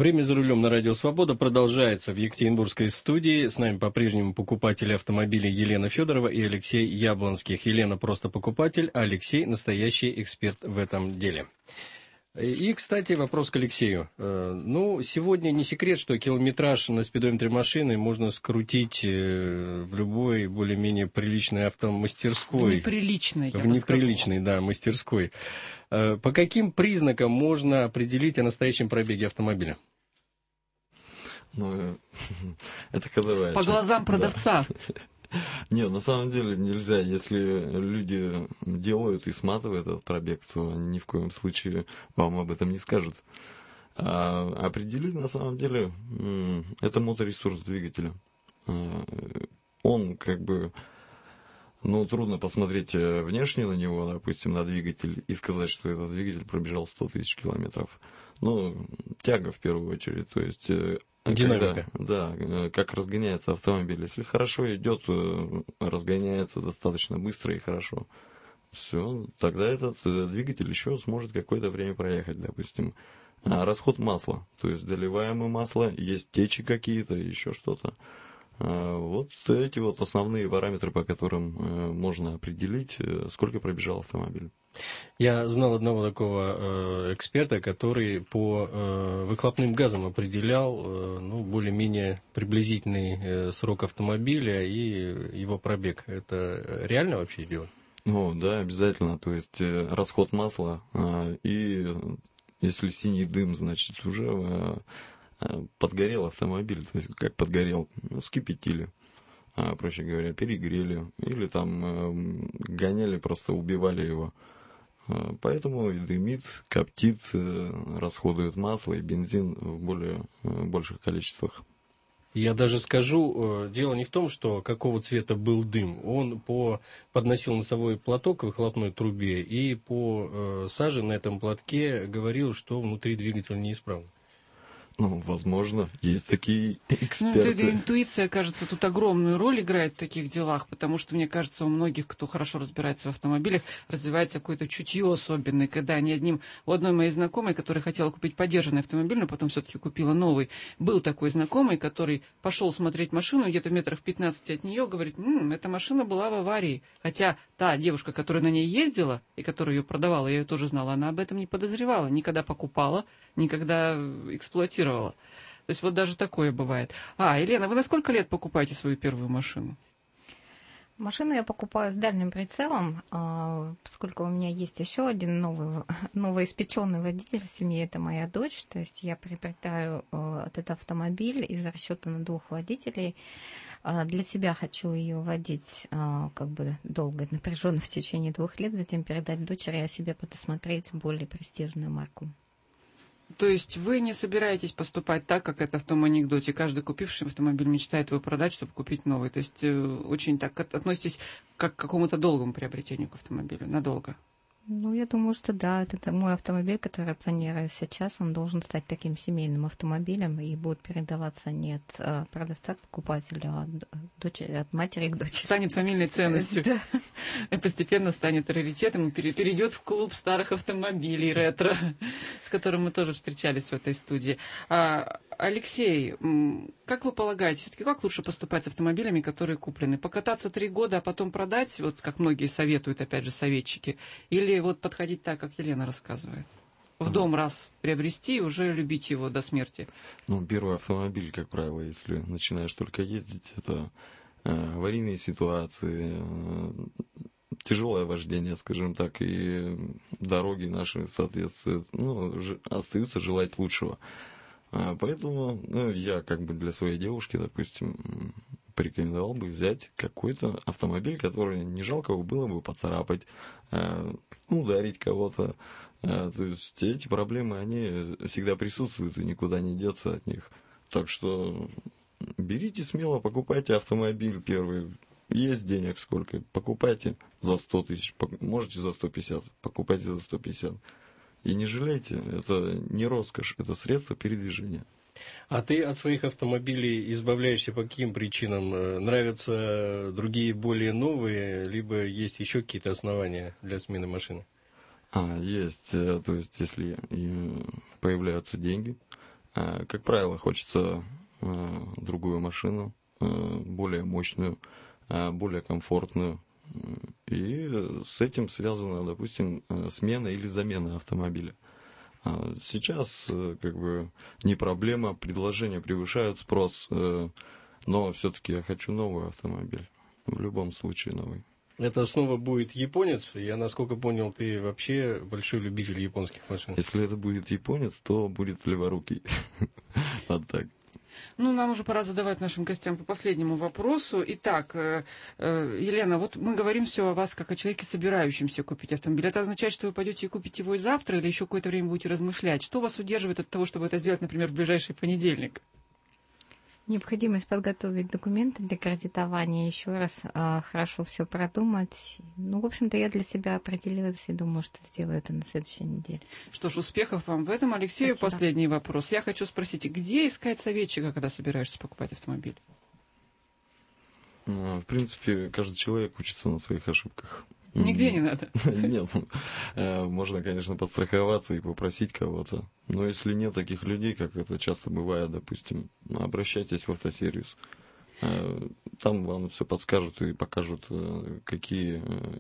Время за рулем на Радио Свобода продолжается в Екатеринбургской студии. С нами по-прежнему покупатели автомобилей Елена Федорова и Алексей Яблонских. Елена просто покупатель, а Алексей настоящий эксперт в этом деле. И, кстати, вопрос к Алексею. Сегодня не секрет, что километраж на спидометре машины можно скрутить в любой более-менее приличной автомастерской. В неприличной, да, мастерской. По каким признакам можно определить о настоящем пробеге автомобиля? Это кодовая По глазам продавца. Нет, на самом деле нельзя. Если люди делают и сматывают этот пробег, то они ни в коем случае вам об этом не скажут. Определить на самом деле это моторесурс двигателя. Он трудно посмотреть внешне на него, допустим, на двигатель, и сказать, что этот двигатель пробежал 100 тысяч километров. Тяга в первую очередь, то есть... Динамика. Как разгоняется автомобиль. Если хорошо идет, разгоняется достаточно быстро и хорошо. Все, тогда этот двигатель еще сможет какое-то время проехать, допустим. Расход масла, то есть доливаемое масло, есть течи какие-то, еще что-то. Вот эти вот основные параметры, по которым можно определить, сколько пробежал автомобиль. Я знал одного такого эксперта, который по выхлопным газам определял более-менее приблизительный срок автомобиля и его пробег. Это реально вообще делать? Да, обязательно. То есть расход масла и если синий дым, значит уже подгорел автомобиль. То есть как подгорел? Вскипятили. Проще говоря, перегрели. Или там гоняли, просто убивали его. Поэтому и дымит, коптит, расходует масло и бензин в больших количествах. Я даже скажу, дело не в том, что какого цвета был дым. Он подносил носовой платок к выхлопной трубе и по саже на этом платке говорил, что внутри двигатель неисправен. Возможно, есть такие эксперты. Интуиция, кажется, тут огромную роль играет в таких делах, потому что, мне кажется, у многих, кто хорошо разбирается в автомобилях, развивается какое-то чутье особенное, когда у одной моей знакомой, которая хотела купить подержанный автомобиль, но потом все-таки купила новый, был такой знакомый, который пошел смотреть машину, где-то метров 15 от нее, говорит, эта машина была в аварии. Хотя та девушка, которая на ней ездила и которая ее продавала, я ее тоже знала, она об этом не подозревала, никогда покупала, никогда эксплуатировала. То есть вот даже такое бывает. Елена, вы на сколько лет покупаете свою первую машину? Машину я покупаю с дальним прицелом, поскольку у меня есть еще один новоиспеченный водитель в семье, это моя дочь. То есть я приобретаю этот автомобиль из расчета на 2 водителей. Для себя хочу ее водить долго, напряженно в течение 2 лет, затем передать дочери, а себе подосмотреть более престижную марку. То есть вы не собираетесь поступать так, как это в том анекдоте. Каждый купивший автомобиль мечтает его продать, чтобы купить новый. То есть очень так относитесь как к какому-то долгому приобретению к автомобилю, надолго. Я думаю, что да, это мой автомобиль, который я планирую сейчас, он должен стать таким семейным автомобилем и будет передаваться не от продавца к покупателю, а от матери к дочери. Станет фамильной ценностью. И постепенно станет раритетом и перейдет в клуб старых автомобилей ретро, с которым мы тоже встречались в этой студии. Алексей, как вы полагаете, все-таки как лучше поступать с автомобилями, которые куплены? Покататься 3 года, а потом продать, вот как многие советуют, опять же, советчики, или вот подходить так, как Елена рассказывает? В дом раз приобрести и уже любить его до смерти. Первый автомобиль, как правило, если начинаешь только ездить, это аварийные ситуации, тяжелое вождение, скажем так, и дороги наши, соответственно, остаются желать лучшего. Поэтому я для своей девушки, допустим, порекомендовал бы взять какой-то автомобиль, который не жалко было бы поцарапать, ударить кого-то. То есть эти проблемы, они всегда присутствуют и никуда не деться от них. Так что берите смело, покупайте автомобиль первый. Есть денег сколько, покупайте за 100 тысяч, можете за 150, покупайте за 150. И не жалейте, это не роскошь, это средство передвижения. А ты от своих автомобилей избавляешься по каким причинам? Нравятся другие более новые, либо есть еще какие-то основания для смены машины? Есть. То есть, если появляются деньги, Как правило, хочется другую машину, более мощную, более комфортную. И с этим связана, допустим, смена или замена автомобиля. Сейчас как бы не проблема, предложения превышают спрос, но все-таки я хочу новый автомобиль, в любом случае новый. Это снова будет японец? Я, насколько понял, ты вообще большой любитель японских машин. Если это будет японец, то будет леворукий. Вот так. Ну, нам уже пора задавать нашим гостям по последнему вопросу. Итак, Елена, вот мы говорим все о вас как о человеке, собирающемся купить автомобиль. Это означает, что вы пойдете и купите его и завтра, или еще какое-то время будете размышлять? Что вас удерживает от того, чтобы это сделать, например, в ближайший понедельник? Необходимость подготовить документы для кредитования, еще раз хорошо все продумать. Ну, в общем-то, я для себя определилась и думаю, что сделаю это на следующей неделе. Что ж, успехов вам в этом. Алексею Спасибо. Последний вопрос. Я хочу спросить, где искать советчика, когда собираешься покупать автомобиль? В принципе, каждый человек учится на своих ошибках. Нигде не надо. Нет, можно, конечно, подстраховаться и попросить кого-то. Но если нет таких людей, как это часто бывает, допустим, обращайтесь в автосервис. Там вам все подскажут и покажут, какая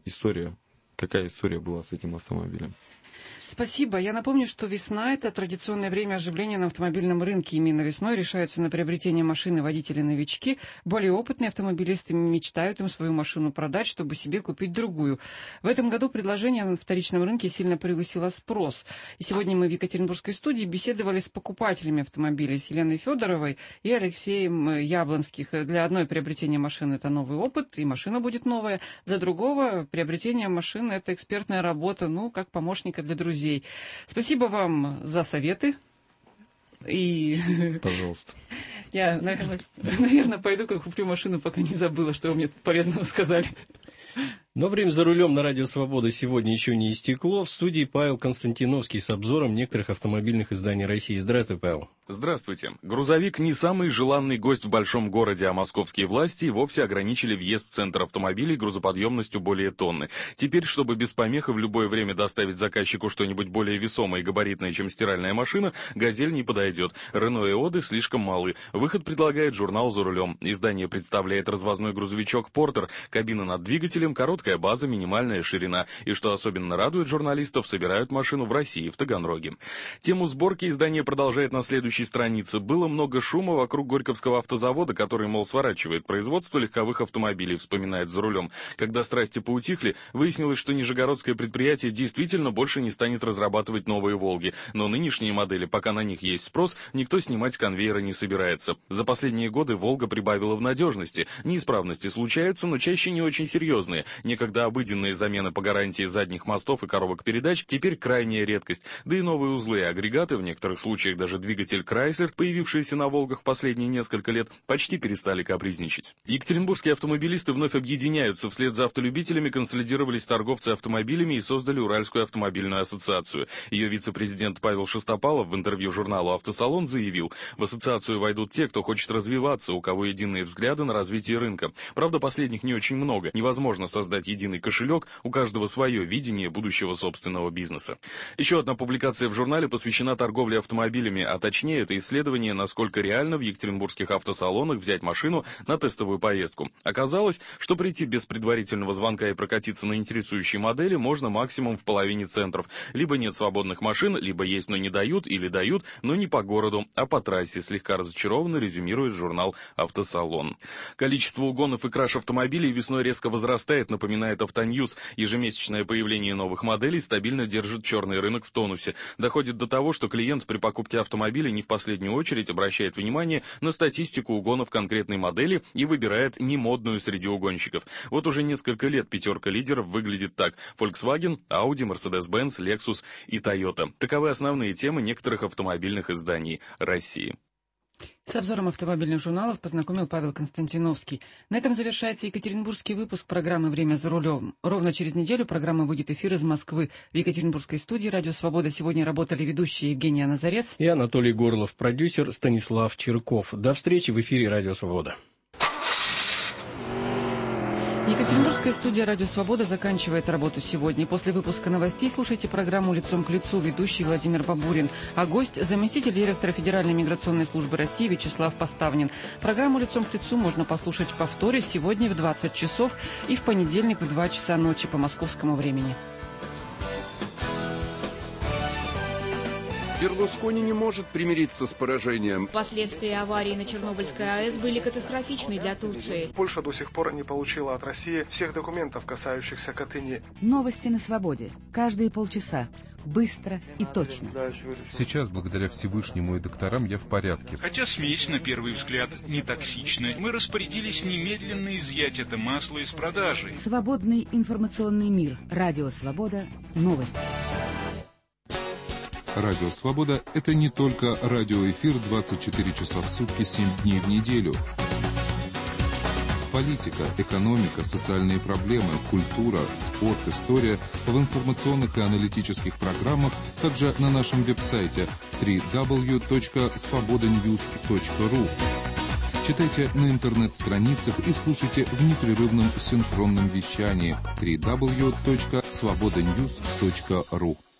история была с этим автомобилем. Спасибо. Я напомню, что весна – это традиционное время оживления на автомобильном рынке. Именно весной решаются на приобретение машины водители-новички. Более опытные автомобилисты мечтают им свою машину продать, чтобы себе купить другую. В этом году предложение на вторичном рынке сильно превысило спрос. И сегодня мы в Екатеринбургской студии беседовали с покупателями автомобилей, с Еленой Федоровой и Алексеем Яблонских. Для одной приобретение машины – это новый опыт, и машина будет новая. Для другого приобретение машины – это экспертная работа, как помощника для друзей. Спасибо вам за советы. И... Пожалуйста. Я, наверное, пойду куплю машину, пока не забыла, что вы мне тут полезного сказали. Но время за рулем на Радио Свобода сегодня еще не истекло. В студии Павел Константиновский с обзором некоторых автомобильных изданий России. Здравствуй, Павел. Здравствуйте. Грузовик не самый желанный гость в большом городе, а московские власти вовсе ограничили въезд в центр автомобилей грузоподъемностью более тонны. Теперь, чтобы без помех и в любое время доставить заказчику что-нибудь более весомое и габаритное, чем стиральная машина, «Газель» не подойдет. «Рено» и «Оды» слишком малы. Выход предлагает журнал «За рулем». Издание представляет развозной грузовичок «Портер», кабина над двигателем, короткая база, минимальная ширина. И что особенно радует журналистов, собирают машину в России, в Таганроге. Тему сборки издание продолжает на следующей странице. Было много шума вокруг Горьковского автозавода, который, мол, сворачивает производство легковых автомобилей, вспоминает «За рулем». Когда страсти поутихли, выяснилось, что нижегородское предприятие действительно больше не станет разрабатывать новые «Волги». Но нынешние модели, пока на них есть спрос, никто снимать с конвейера не собирается. За последние годы «Волга» прибавила в надежности. Неисправности случаются, но чаще не очень серьезные. Некогда обыденные замены по гарантии задних мостов и коробок передач теперь крайняя редкость. Да и новые узлы и агрегаты, в некоторых случаях даже двигатель Chrysler, появившиеся на «Волгах» в последние несколько лет, почти перестали капризничать. Екатеринбургские автомобилисты вновь объединяются. Вслед за автолюбителями консолидировались торговцы автомобилями и создали Уральскую автомобильную ассоциацию. Ее вице-президент Павел Шестопалов в интервью журналу «Автосалон» заявил: в ассоциацию войдут те, кто хочет развиваться, у кого единые взгляды на развитие рынка. Правда, последних не очень много. Невозможно создать единый кошелек, у каждого свое видение будущего собственного бизнеса. Еще одна публикация в журнале посвящена торговле автомобилями, а точнее это исследование, насколько реально в екатеринбургских автосалонах взять машину на тестовую поездку. Оказалось, что прийти без предварительного звонка и прокатиться на интересующей модели можно максимум в половине центров. Либо нет свободных машин, либо есть, но не дают, или дают, но не по городу, а по трассе, слегка разочарованно резюмирует журнал «Автосалон». Количество угонов и краж автомобилей весной резко возрастает, напоминает Автоньюз. Ежемесячное появление новых моделей стабильно держит черный рынок в тонусе. Доходит до того, что клиент при покупке автомобиля не в последнюю очередь обращает внимание на статистику угонов конкретной модели и выбирает немодную среди угонщиков. Вот уже несколько лет пятерка лидеров выглядит так: Volkswagen, Audi, Mercedes-Benz, Lexus и Toyota. Таковы основные темы некоторых автомобильных изданий России. С обзором автомобильных журналов познакомил Павел Константиновский. На этом завершается екатеринбургский выпуск программы «Время за рулем». Ровно через неделю программа выйдет в эфир из Москвы. В Екатеринбургской студии «Радио Свобода» сегодня работали ведущие Евгения Назарец и Анатолий Горлов, продюсер Станислав Черков. До встречи в эфире «Радио Свобода». Екатеринбургская студия «Радио Свобода» заканчивает работу сегодня. После выпуска новостей слушайте программу «Лицом к лицу», ведущий Владимир Бабурин, а гость – заместитель директора Федеральной миграционной службы России Вячеслав Поставнин. Программу «Лицом к лицу» можно послушать в повторе сегодня в 20 часов и в понедельник в 2 часа ночи по московскому времени. Берлускони не может примириться с поражением. Последствия аварии на Чернобыльской АЭС были катастрофичны для Турции. Польша до сих пор не получила от России всех документов, касающихся Катыни. Новости на свободе. Каждые полчаса. Быстро и точно. Сейчас, благодаря Всевышнему и докторам, я в порядке. Хотя смесь, на первый взгляд, не токсична, мы распорядились немедленно изъять это масло из продажи. Свободный информационный мир. Радио Свобода. Новости. Радио «Свобода» — это не только радиоэфир 24 часа в сутки, 7 дней в неделю. Политика, экономика, социальные проблемы, культура, спорт, история в информационных и аналитических программах, также на нашем веб-сайте www.svobodanews.ru. Читайте на интернет-страницах и слушайте в непрерывном синхронном вещании www.svobodanews.ru.